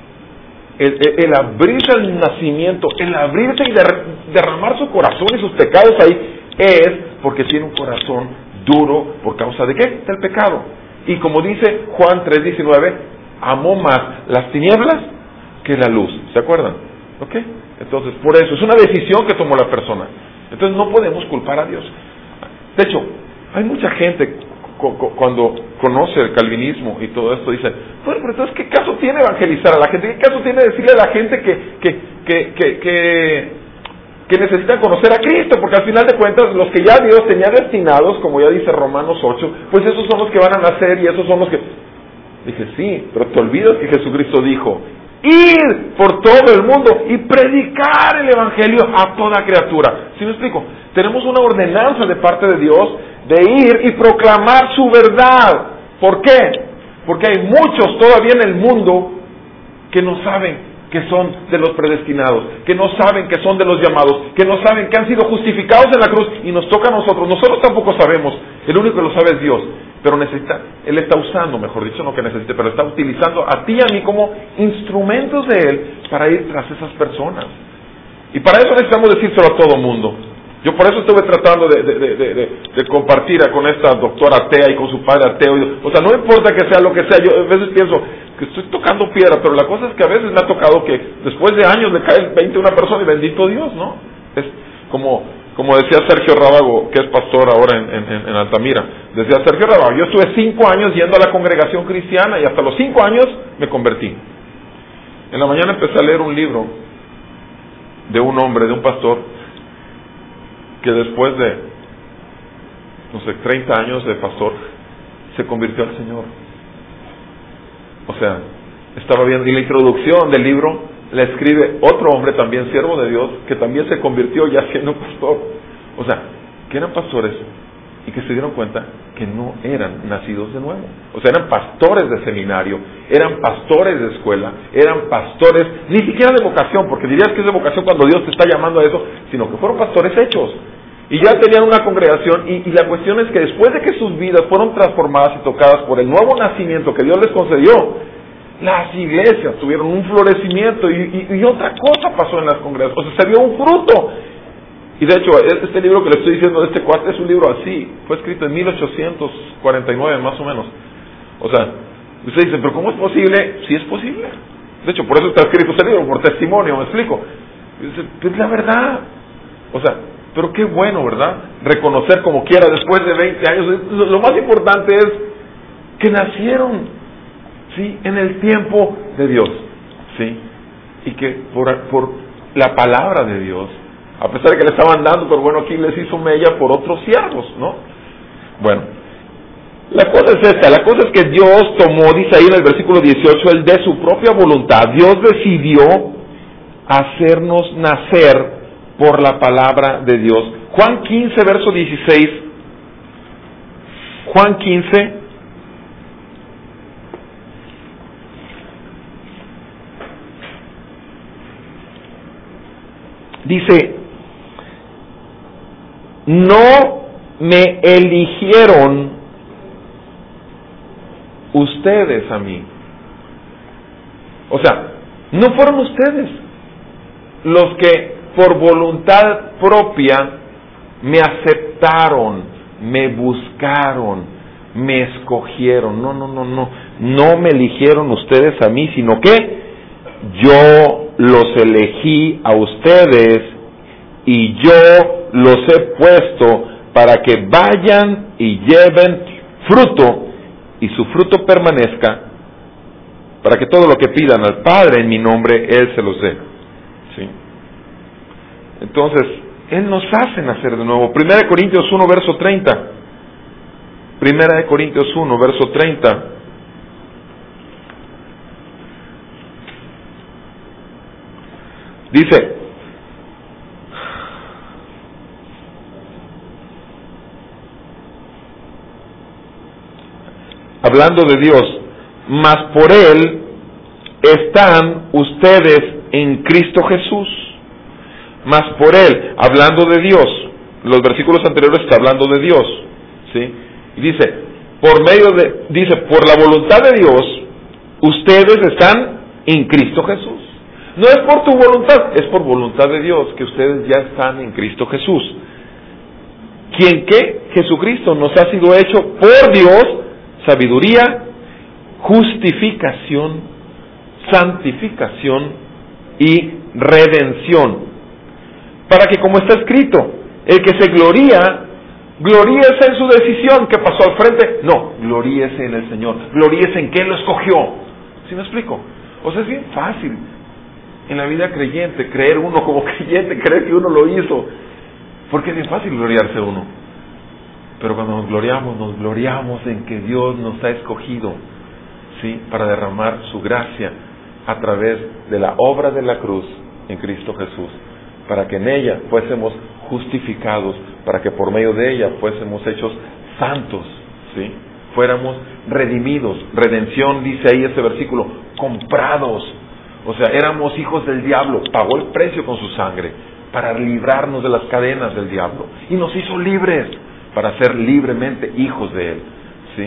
el, el, el abrirse al nacimiento, el abrirse y der, derramar su corazón y sus pecados ahí, es porque tiene un corazón duro. ¿Por causa de qué? Del pecado. Y como dice Juan tres diecinueve, amó más las tinieblas que la luz. ¿Se acuerdan? ¿Ok? Entonces, por eso, es una decisión que tomó la persona. Entonces no podemos culpar a Dios. De hecho, hay mucha gente cu- cu- cuando conoce el calvinismo y todo esto, dice: bueno, pero entonces, ¿qué caso tiene evangelizar a la gente? ¿Qué caso tiene decirle a la gente que que que que, que, que necesitan conocer a Cristo? Porque al final de cuentas, los que ya Dios tenía destinados, como ya dice Romanos ocho, pues esos son los que van a nacer, y esos son los que... Dije, sí, pero te olvidas que Jesucristo dijo: ir por todo el mundo y predicar el evangelio a toda criatura. ¿Sí me explico? Tenemos una ordenanza de parte de Dios de ir y proclamar su verdad. ¿Por qué? Porque hay muchos todavía en el mundo que no saben que son de los predestinados, que no saben que son de los llamados, que no saben que han sido justificados en la cruz, y nos toca a nosotros. Nosotros tampoco sabemos, el único que lo sabe es Dios, pero necesita, Él está usando, mejor dicho, no que necesite, pero está utilizando a ti y a mí como instrumentos de Él para ir tras esas personas. Y para eso necesitamos decírselo a todo mundo. Yo por eso estuve tratando de, de, de, de, de compartir con esta doctora atea y con su padre ateo. O sea, no importa que sea lo que sea, yo a veces pienso que estoy tocando piedra, pero la cosa es que a veces me ha tocado que después de años le cae veinte a una persona, y bendito Dios, ¿no? Es como, como decía Sergio Rábago, que es pastor ahora en, en, en Altamira. Decía Sergio Rábago: yo estuve cinco años yendo a la congregación cristiana, y hasta los cinco años me convertí. En la mañana empecé a leer un libro de un hombre, de un pastor, que después de, no sé, treinta años de pastor, se convirtió al Señor. O sea, estaba viendo, y la introducción del libro la escribe otro hombre también, siervo de Dios, que también se convirtió ya siendo pastor. O sea, que eran pastores y que se dieron cuenta que no eran nacidos de nuevo. O sea, eran pastores de seminario, eran pastores de escuela, eran pastores, ni siquiera de vocación, porque dirías que es de vocación cuando Dios te está llamando a eso, sino que fueron pastores hechos. Y ya tenían una congregación, y, y la cuestión es que después de que sus vidas fueron transformadas y tocadas por el nuevo nacimiento que Dios les concedió, las iglesias tuvieron un florecimiento y, y, y otra cosa pasó en las congregaciones. O sea, se vio un fruto. Y de hecho, este libro que le estoy diciendo de este cuate es un libro así. Fue escrito en mil ochocientos cuarenta y nueve más o menos. O sea, ustedes dicen, pero ¿cómo es posible? Sí es posible. De hecho, por eso está escrito este libro, por testimonio, ¿me explico? Y dice, pues la verdad. O sea, pero qué bueno, ¿verdad? Reconocer como quiera después de veinte años. Lo más importante es que nacieron, ¿sí? En el tiempo de Dios, ¿sí? Y que por, por la palabra de Dios, a pesar de que le estaban dando, pero bueno, aquí les hizo mella por otros siervos, ¿no? Bueno, la cosa es esta, la cosa es que Dios tomó, dice ahí en el versículo dieciocho, el de su propia voluntad. Dios decidió hacernos nacer por la palabra de Dios. Juan quince, verso dieciséis. Juan quince. Dice, no me eligieron ustedes a mí. O sea, no fueron ustedes los que por voluntad propia me aceptaron, me buscaron, me escogieron. No, no, no, no. No me eligieron ustedes a mí, sino que yo los elegí a ustedes y yo los he puesto para que vayan y lleven fruto y su fruto permanezca, para que todo lo que pidan al Padre en mi nombre, Él se los dé. ¿Sí? Entonces, Él nos hace nacer de nuevo. Primera de Corintios uno, verso treinta. Primera de Corintios uno, verso treinta. Dice, hablando de Dios, mas por Él están ustedes en Cristo Jesús. Mas por Él, hablando de Dios, los versículos anteriores está hablando de Dios, ¿sí? Y dice, por medio de, dice, por la voluntad de Dios, ustedes están en Cristo Jesús. No es por tu voluntad, es por voluntad de Dios que ustedes ya están en Cristo Jesús. Quien que Jesucristo nos ha sido hecho por Dios, sabiduría, justificación, santificación y redención. Para que, como está escrito, el que se gloría, gloríese en su decisión que pasó al frente. No, gloríese en el Señor, gloríese en que Él lo escogió. ¿Sí me explico? O sea, es bien fácil en la vida creyente creer uno como creyente, creer que uno lo hizo, porque es bien fácil gloriarse uno. Pero cuando nos gloriamos, nos gloriamos en que Dios nos ha escogido, ¿sí? Para derramar su gracia a través de la obra de la cruz en Cristo Jesús, para que en ella fuésemos justificados, para que por medio de ella fuésemos hechos santos, ¿sí? Fuéramos redimidos. Redención, dice ahí ese versículo, comprados. O sea, éramos hijos del diablo, pagó el precio con su sangre para librarnos de las cadenas del diablo y nos hizo libres para ser libremente hijos de Él, ¿sí?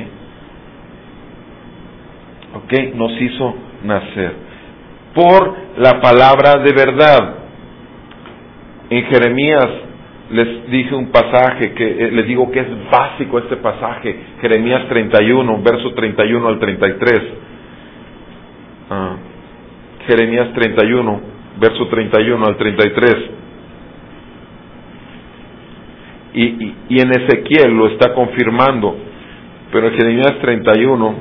Ok, nos hizo nacer por la palabra de verdad. En Jeremías les dije un pasaje que eh, les digo que es básico este pasaje, Jeremías treinta y uno, verso treinta y uno al treinta y tres. Ah, Jeremías treinta y uno, verso treinta y uno al treinta y tres. Y, y, y en Ezequiel lo está confirmando, pero en Jeremías treinta y uno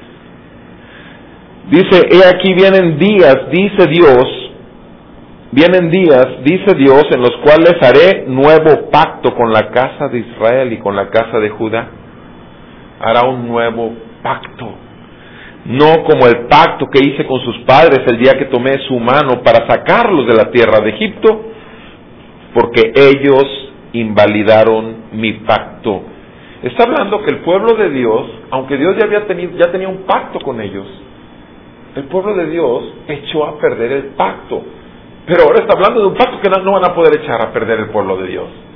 dice, he aquí vienen días, dice Dios, vienen días, dice Dios, en los cuales haré nuevo pacto con la casa de Israel y con la casa de Judá. Hará un nuevo pacto, no como el pacto que hice con sus padres el día que tomé su mano para sacarlos de la tierra de Egipto, porque ellos invalidaron mi pacto. Está hablando que el pueblo de Dios, aunque Dios ya había tenido, ya tenía un pacto con ellos, el pueblo de Dios echó a perder el pacto. Pero ahora está hablando de un pacto que no, no van a poder echar a perder el pueblo de Dios.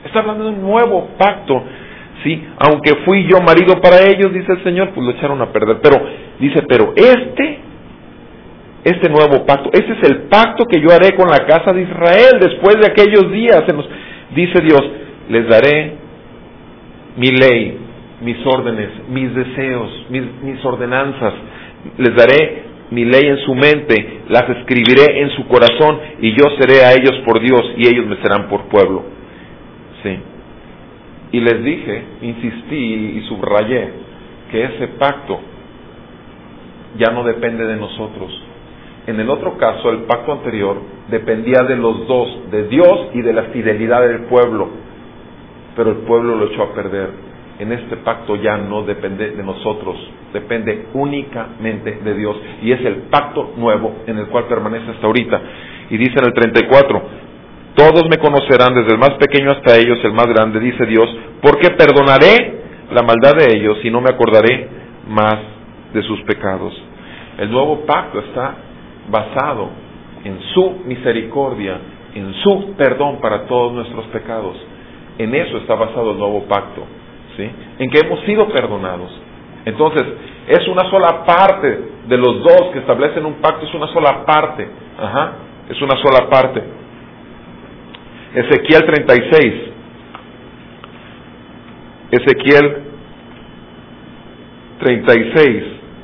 Está hablando de un nuevo pacto, ¿sí? Aunque fui yo marido para ellos, dice el Señor, pues lo echaron a perder. Pero, dice, pero este, este nuevo pacto, este es el pacto que yo haré con la casa de Israel después de aquellos días. Se nos, dice Dios, les daré mi ley, mis órdenes, mis deseos, mis, mis ordenanzas, les daré mi ley en su mente, las escribiré en su corazón, y yo seré a ellos por Dios, y ellos me serán por pueblo. Sí. Y les dije, insistí y subrayé, que ese pacto ya no depende de nosotros. En el otro caso, el pacto anterior dependía de los dos, de Dios y de la fidelidad del pueblo, pero el pueblo lo echó a perder. En este pacto ya no depende de nosotros, depende únicamente de Dios, y es el pacto nuevo en el cual permanece hasta ahorita. Y dice en el treinta y cuatro, todos me conocerán, desde el más pequeño hasta ellos, el más grande, dice Dios, porque perdonaré la maldad de ellos y no me acordaré más de sus pecados. El nuevo pacto está basado en su misericordia, en su perdón para todos nuestros pecados. En eso está basado el nuevo pacto, ¿sí? En que hemos sido perdonados. Entonces, es una sola parte de los dos que establecen un pacto, es una sola parte. Ajá, es una sola parte. Ezequiel treinta y seis. Ezequiel treinta y seis.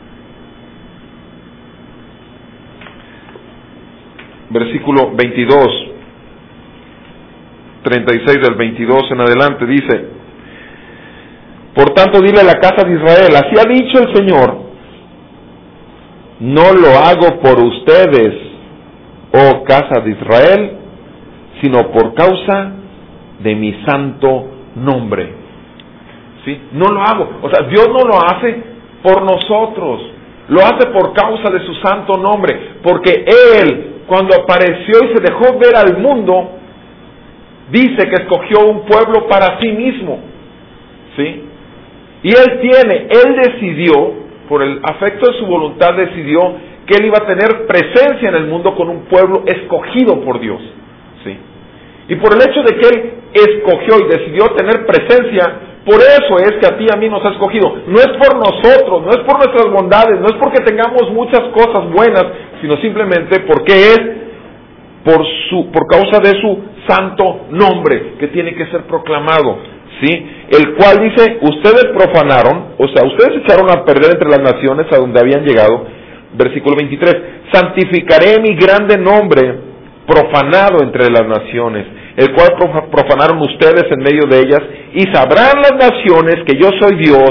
Versículo veintidós. treinta y seis del veintidós en adelante dice: por tanto dile a la casa de Israel, así ha dicho el Señor, no lo hago por ustedes, oh casa de Israel, sino por causa de mi santo nombre. ¿Sí? No lo hago, o sea, Dios no lo hace por nosotros, lo hace por causa de su santo nombre, porque Él, cuando apareció y se dejó ver al mundo, dice que escogió un pueblo para sí mismo, ¿sí? Y Él tiene, Él decidió, por el afecto de su voluntad, decidió que Él iba a tener presencia en el mundo con un pueblo escogido por Dios, ¿sí? Y por el hecho de que Él escogió y decidió tener presencia, por eso es que a ti y a mí nos ha escogido. No es por nosotros, no es por nuestras bondades, no es porque tengamos muchas cosas buenas, sino simplemente porque es por su, por causa de su santo nombre, que tiene que ser proclamado, ¿sí? El cual dice, ustedes profanaron, o sea, ustedes echaron a perder entre las naciones a donde habían llegado. Versículo veintitrés, santificaré mi grande nombre profanado entre las naciones, el cual profanaron ustedes en medio de ellas, y sabrán las naciones que yo soy Dios,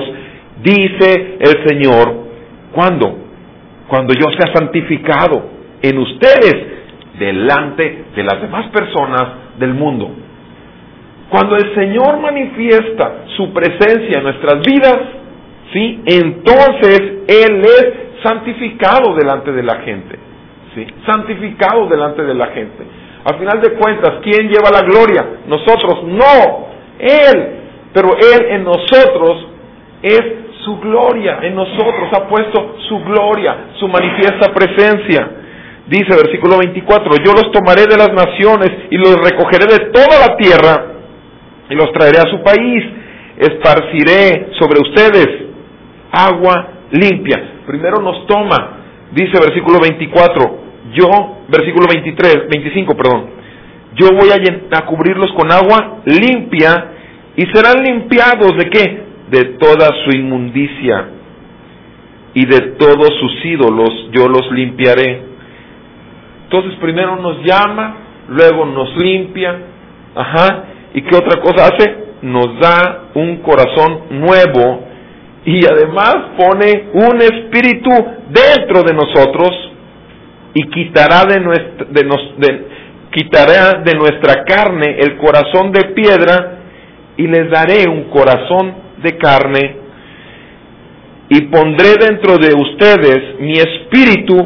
dice el Señor. ¿Cuándo? Cuando yo sea santificado en ustedes delante de las demás personas del mundo. Cuando el Señor manifiesta su presencia en nuestras vidas, ¿sí? Entonces Él es santificado delante de la gente, ¿sí? Santificado delante de la gente. Al final de cuentas, ¿quién lleva la gloria? Nosotros, no, Él. Pero Él en nosotros es su gloria, en nosotros ha puesto su gloria, su manifiesta presencia. Dice versículo veinticuatro, yo los tomaré de las naciones y los recogeré de toda la tierra y los traeré a su país, esparciré sobre ustedes agua limpia. Primero nos toma, dice versículo veinticuatro, yo, versículo veintitrés, veinticinco, perdón, yo voy a, llen- a cubrirlos con agua limpia y serán limpiados ¿de qué? De toda su inmundicia y de todos sus ídolos yo los limpiaré. Entonces primero nos llama, luego nos limpia, ajá, ¿y qué otra cosa hace? Nos da un corazón nuevo y además pone un espíritu dentro de nosotros y quitará de nuestra, de nos, de, quitará de nuestra carne el corazón de piedra y les daré un corazón de carne y pondré dentro de ustedes mi espíritu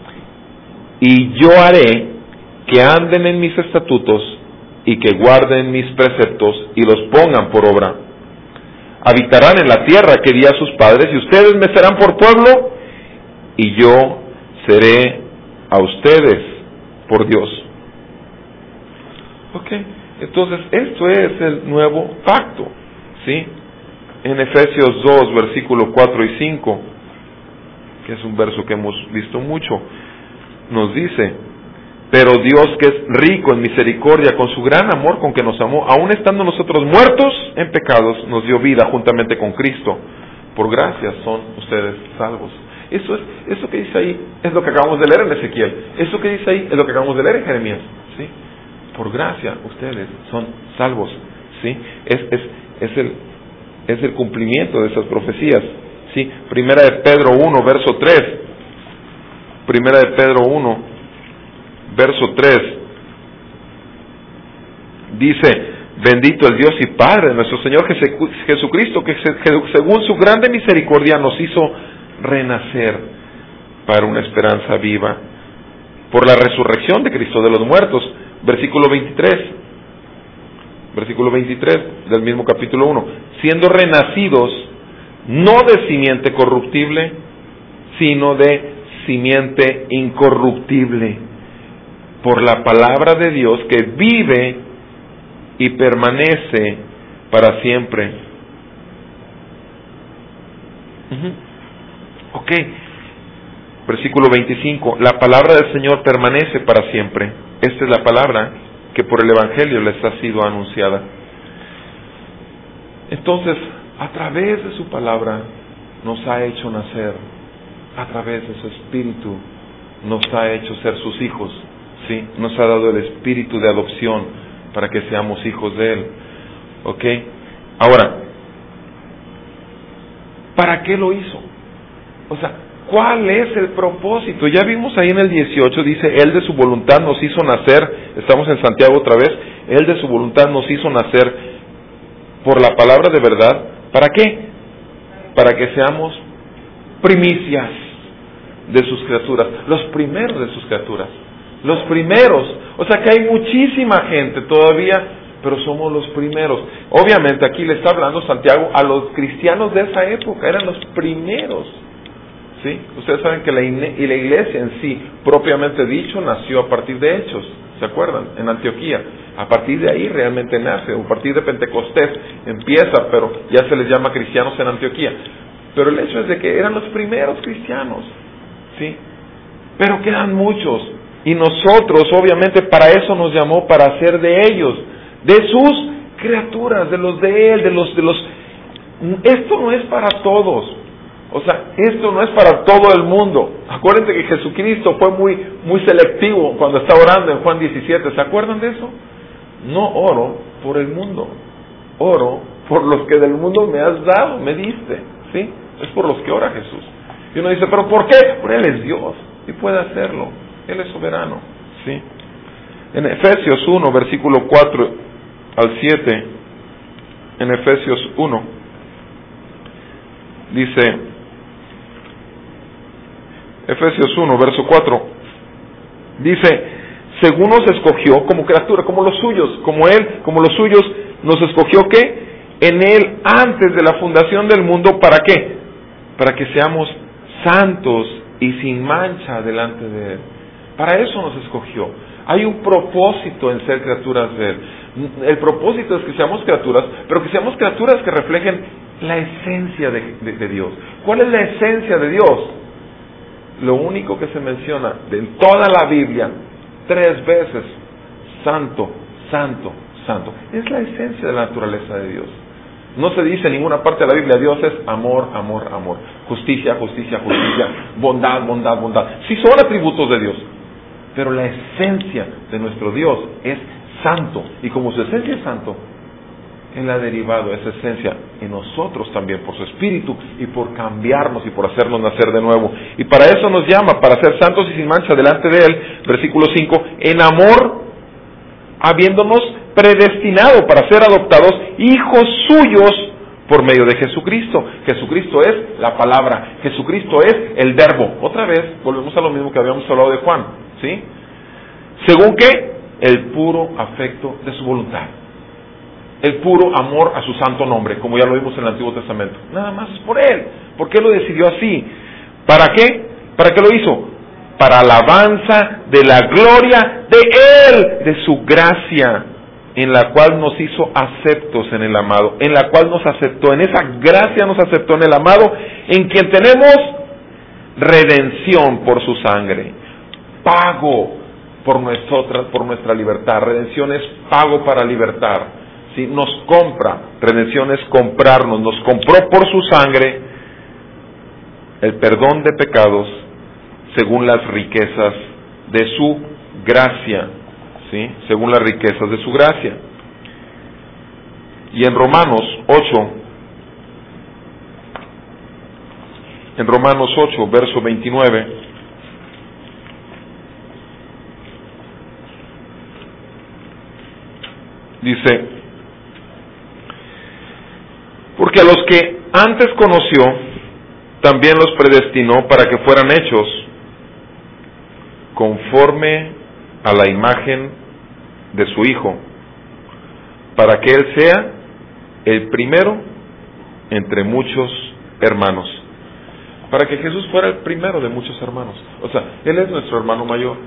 y yo haré que anden en mis estatutos y que guarden mis preceptos y los pongan por obra. Habitarán en la tierra que di a sus padres y ustedes me serán por pueblo y yo seré a ustedes por Dios. Ok, Entonces, esto es el nuevo pacto, ¿sí? En Efesios dos, versículo cuatro y cinco, que es un verso que hemos visto mucho, nos dice: pero Dios, que es rico en misericordia, con su gran amor con que nos amó, aun estando nosotros muertos en pecados, nos dio vida juntamente con Cristo. Por gracia son ustedes salvos. Eso es, eso que dice ahí es lo que acabamos de leer en Ezequiel. Eso que dice ahí es lo que acabamos de leer en Jeremías, ¿sí? Por gracia ustedes son salvos, ¿sí? Es, es, es el, es el cumplimiento de esas profecías, ¿sí? Primera de Pedro uno, verso tres. Primera de Pedro uno, verso tres. Dice: bendito el Dios y Padre de nuestro Señor Jesucristo, que según su grande misericordia nos hizo renacer para una esperanza viva por la resurrección de Cristo de los muertos. Versículo veintitrés, versículo veintitrés del mismo capítulo uno: siendo renacidos no de simiente corruptible, sino de simiente incorruptible, por la palabra de Dios que vive y permanece para siempre. Uh-huh. Ok. Versículo veinticinco: la palabra del Señor permanece para siempre. Esta es la palabra que por el Evangelio les ha sido anunciada. Entonces, a través de su palabra nos ha hecho nacer, a través de su Espíritu nos ha hecho ser sus hijos, ¿sí? Nos ha dado el Espíritu de adopción para que seamos hijos de Él. ¿Ok? Ahora, ¿para qué lo hizo? O sea, ¿cuál es el propósito? Ya vimos ahí en el dieciocho, dice: Él de su voluntad nos hizo nacer, estamos en Santiago otra vez, Él de su voluntad nos hizo nacer por la palabra de verdad. ¿Para qué? Para que seamos primicias de sus criaturas, los primeros de sus criaturas, los primeros. O sea que hay muchísima gente todavía, pero somos los primeros. Obviamente aquí le está hablando Santiago a los cristianos de esa época, eran los primeros, ¿sí? Ustedes saben que la, y la iglesia en sí, propiamente dicho, nació a partir de Hechos, ¿se acuerdan? En Antioquía. A partir de ahí realmente nace, a partir de Pentecostés empieza, pero ya se les llama cristianos en Antioquía. Pero el hecho es de que eran los primeros cristianos, ¿sí? Pero quedan muchos, y nosotros obviamente para eso nos llamó, para hacer de ellos, de sus criaturas, de los de Él, de los de los. Esto no es para todos, o sea, esto no es para todo el mundo. Acuérdense que Jesucristo fue muy muy selectivo cuando está orando en Juan diecisiete, ¿se acuerdan de eso? No oro por el mundo, oro por los que del mundo me has dado, me diste, ¿sí? Es por los que ora Jesús. Y uno dice: ¿pero por qué? Porque Él es Dios y puede hacerlo, Él es soberano, ¿sí? En Efesios uno, versículo cuatro al siete, en Efesios uno, dice, Efesios uno, verso cuatro, dice: según nos escogió como criatura, como los suyos, como Él, como los suyos, nos escogió, ¿qué? En Él, antes de la fundación del mundo, ¿para qué? Para que seamos santos y sin mancha delante de Él. Para eso nos escogió. Hay un propósito en ser criaturas de Él. El propósito es que seamos criaturas, pero que seamos criaturas que reflejen la esencia de, de, de Dios. ¿Cuál es la esencia de Dios? Lo único que se menciona de toda la Biblia, tres veces: santo, santo, santo. Es la esencia de la naturaleza de Dios. No se dice en ninguna parte de la Biblia: Dios es amor, amor, amor, justicia, justicia, justicia, bondad, bondad, bondad. Sí son atributos de Dios, pero la esencia de nuestro Dios es santo. Y como su esencia es santo, Él ha derivado esa esencia en nosotros también por su Espíritu y por cambiarnos y por hacernos nacer de nuevo. Y para eso nos llama, para ser santos y sin mancha delante de Él. Versículo cinco: en amor, habiéndonos predestinado para ser adoptados hijos suyos por medio de Jesucristo. Jesucristo es la palabra, Jesucristo es el verbo. Otra vez, volvemos a lo mismo que habíamos hablado de Juan, ¿sí? ¿Según qué? El puro afecto de su voluntad, el puro amor a su santo nombre, como ya lo vimos en el Antiguo Testamento. Nada más es por Él. ¿Por qué lo decidió así? ¿Para qué? ¿Para qué lo hizo? Para alabanza de la gloria de Él, de su gracia, en la cual nos hizo aceptos en el amado, en la cual nos aceptó, en esa gracia nos aceptó en el amado, en quien tenemos redención por su sangre, pago por nosotras, por nuestra libertad. Redención es pago para libertar, ¿sí? Nos compra, redención es comprarnos, nos compró por su sangre el perdón de pecados según las riquezas de su gracia, ¿sí? Según las riquezas de su gracia. Y en Romanos ocho, en Romanos ocho, verso veintinueve, dice: porque a los que antes conoció, también los predestinó para que fueran hechos conforme a la imagen de su Hijo, para que Él sea el primero entre muchos hermanos. Para que Jesús fuera el primero de muchos hermanos. O sea, Él es nuestro hermano mayor.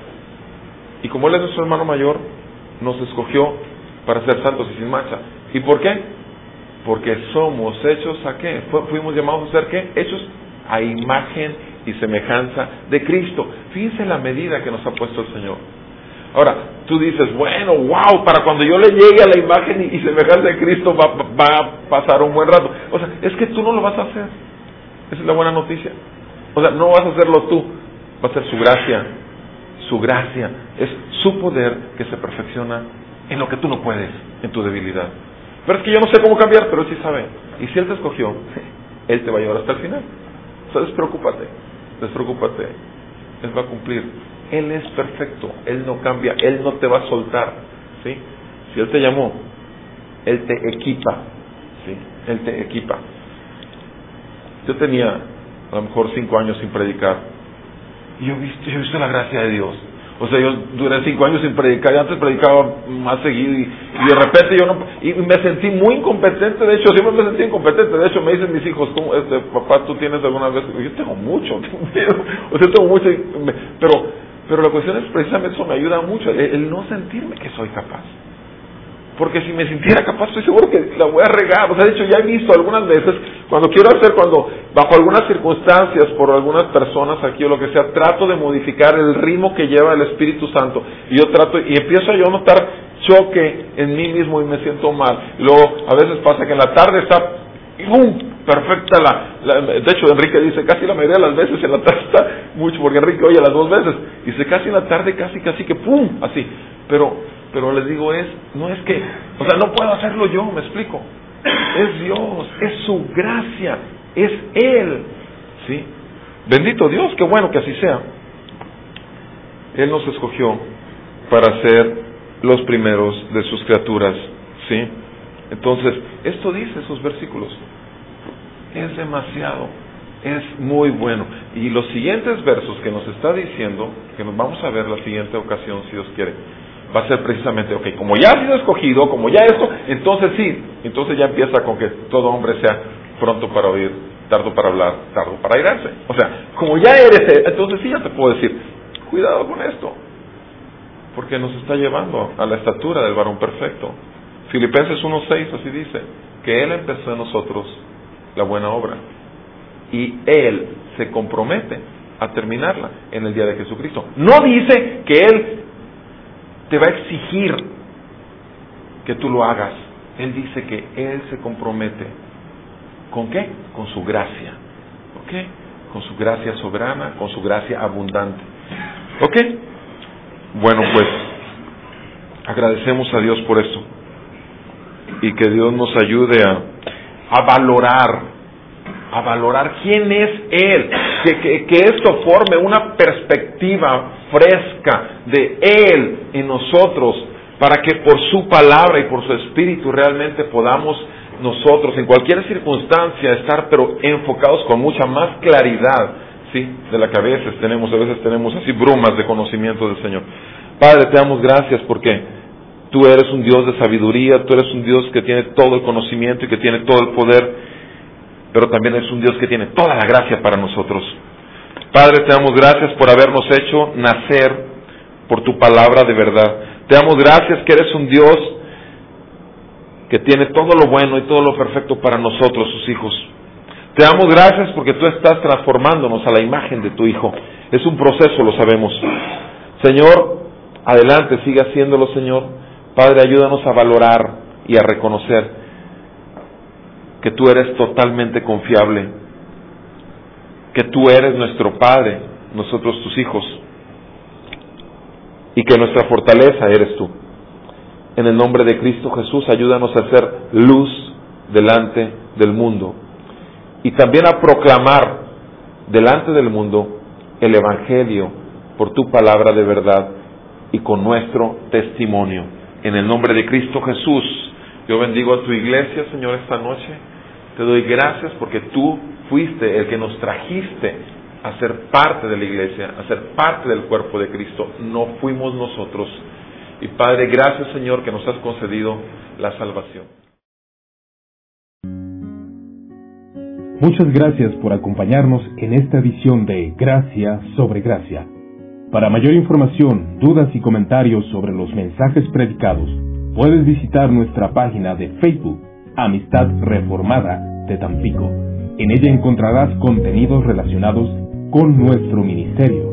Y como Él es nuestro hermano mayor, nos escogió para ser santos y sin mancha. ¿Y por qué? Porque somos hechos a qué? Fuimos llamados a ser qué? Hechos a imagen y semejanza de Cristo. Fíjense la medida que nos ha puesto el Señor. Ahora, tú dices, bueno, wow, para cuando yo le llegue a la imagen y, y semejanza de Cristo va, va a pasar un buen rato. O sea, es que tú no lo vas a hacer. Esa es la buena noticia. O sea, no vas a hacerlo tú, va a ser su gracia. Su gracia es su poder que se perfecciona en lo que tú no puedes, en tu debilidad. Pero es que yo no sé cómo cambiar, pero Él sí sabe. Y si Él te escogió, Él te va a llevar hasta el final. O sea, despreocúpate, despreocúpate. Él va a cumplir. Él es perfecto, Él no cambia, Él no te va a soltar, ¿sí? Si Él te llamó, Él te equipa, ¿sí? Él te equipa. Yo tenía a lo mejor cinco años sin predicar y yo he visto, yo he visto la gracia de Dios. O sea, yo duré cinco años sin predicar, y antes predicaba más seguido y, y de repente yo no, y me sentí muy incompetente. De hecho, siempre me sentí incompetente. De hecho, me dicen mis hijos, ¿cómo, este, papá, tú tienes alguna vez? Yo tengo mucho, tengo miedo. O sea, tengo mucho, pero, pero la cuestión es precisamente eso me ayuda mucho, el, el no sentirme que soy capaz. Porque si me sintiera capaz, estoy seguro que la voy a regar. O sea, de hecho, ya he visto algunas veces, cuando quiero hacer, cuando bajo algunas circunstancias, por algunas personas aquí o lo que sea, trato de modificar el ritmo que lleva el Espíritu Santo. Y yo trato, y empiezo yo a notar choque en mí mismo y me siento mal. Y luego, a veces pasa que en la tarde está, ¡pum!, perfecta la, la... De hecho, Enrique dice, casi la mayoría de las veces en la tarde está mucho, porque Enrique oye las dos veces. Dice, casi en la tarde, casi, casi que ¡pum!, así. Pero... Pero les digo, es, no es que, o sea, no puedo hacerlo yo, me explico. Es Dios, es su gracia, es Él, ¿sí? Bendito Dios, qué bueno que así sea. Él nos escogió para ser los primeros de sus criaturas, ¿sí? Entonces, esto dice esos versículos. Es demasiado, es muy bueno. Y los siguientes versos que nos está diciendo, que nos vamos a ver la siguiente ocasión, si Dios quiere, va a ser precisamente, ok, como ya ha sido escogido, como ya esto, entonces sí, entonces ya empieza con que todo hombre sea pronto para oír, tardo para hablar, tardo para airarse. O sea, como ya eres, entonces sí ya te puedo decir, cuidado con esto, porque nos está llevando a la estatura del varón perfecto. Filipenses uno seis así dice, que Él empezó en nosotros la buena obra, y Él se compromete a terminarla en el día de Jesucristo. No dice que Él te va a exigir que tú lo hagas. Él dice que Él se compromete. ¿Con qué? Con su gracia. ¿Ok? Con su gracia soberana, con su gracia abundante. ¿Ok? Bueno, pues, agradecemos a Dios por esto. Y que Dios nos ayude a, a valorar, a valorar quién es Él. Que, que, que esto forme una perspectiva fresca de Él en nosotros, para que por su palabra y por su Espíritu realmente podamos nosotros en cualquier circunstancia estar pero enfocados con mucha más claridad, ¿sí?, de la que a veces tenemos, a veces tenemos así brumas de conocimiento del Señor. Padre, te damos gracias porque tú eres un Dios de sabiduría, tú eres un Dios que tiene todo el conocimiento y que tiene todo el poder, pero también eres un Dios que tiene toda la gracia para nosotros. Padre, te damos gracias por habernos hecho nacer por tu palabra de verdad. Te damos gracias que eres un Dios que tiene todo lo bueno y todo lo perfecto para nosotros, sus hijos. Te damos gracias porque tú estás transformándonos a la imagen de tu Hijo. Es un proceso, lo sabemos. Señor, adelante, sigue haciéndolo, Señor. Padre, ayúdanos a valorar y a reconocer que tú eres totalmente confiable, que tú eres nuestro Padre, nosotros tus hijos, y que nuestra fortaleza eres tú. En el nombre de Cristo Jesús, ayúdanos a ser luz delante del mundo y también a proclamar delante del mundo el Evangelio por tu palabra de verdad y con nuestro testimonio. En el nombre de Cristo Jesús, yo bendigo a tu iglesia, Señor, esta noche. Te doy gracias porque tú fuiste el que nos trajiste a ser parte de la iglesia, a ser parte del cuerpo de Cristo. No fuimos nosotros. Y Padre, gracias, Señor, que nos has concedido la salvación. Muchas gracias por acompañarnos en esta edición de Gracia sobre Gracia. Para mayor información, dudas y comentarios sobre los mensajes predicados, puedes visitar nuestra página de Facebook, Amistad Reformada de Tampico. En ella encontrarás contenidos relacionados con nuestro ministerio.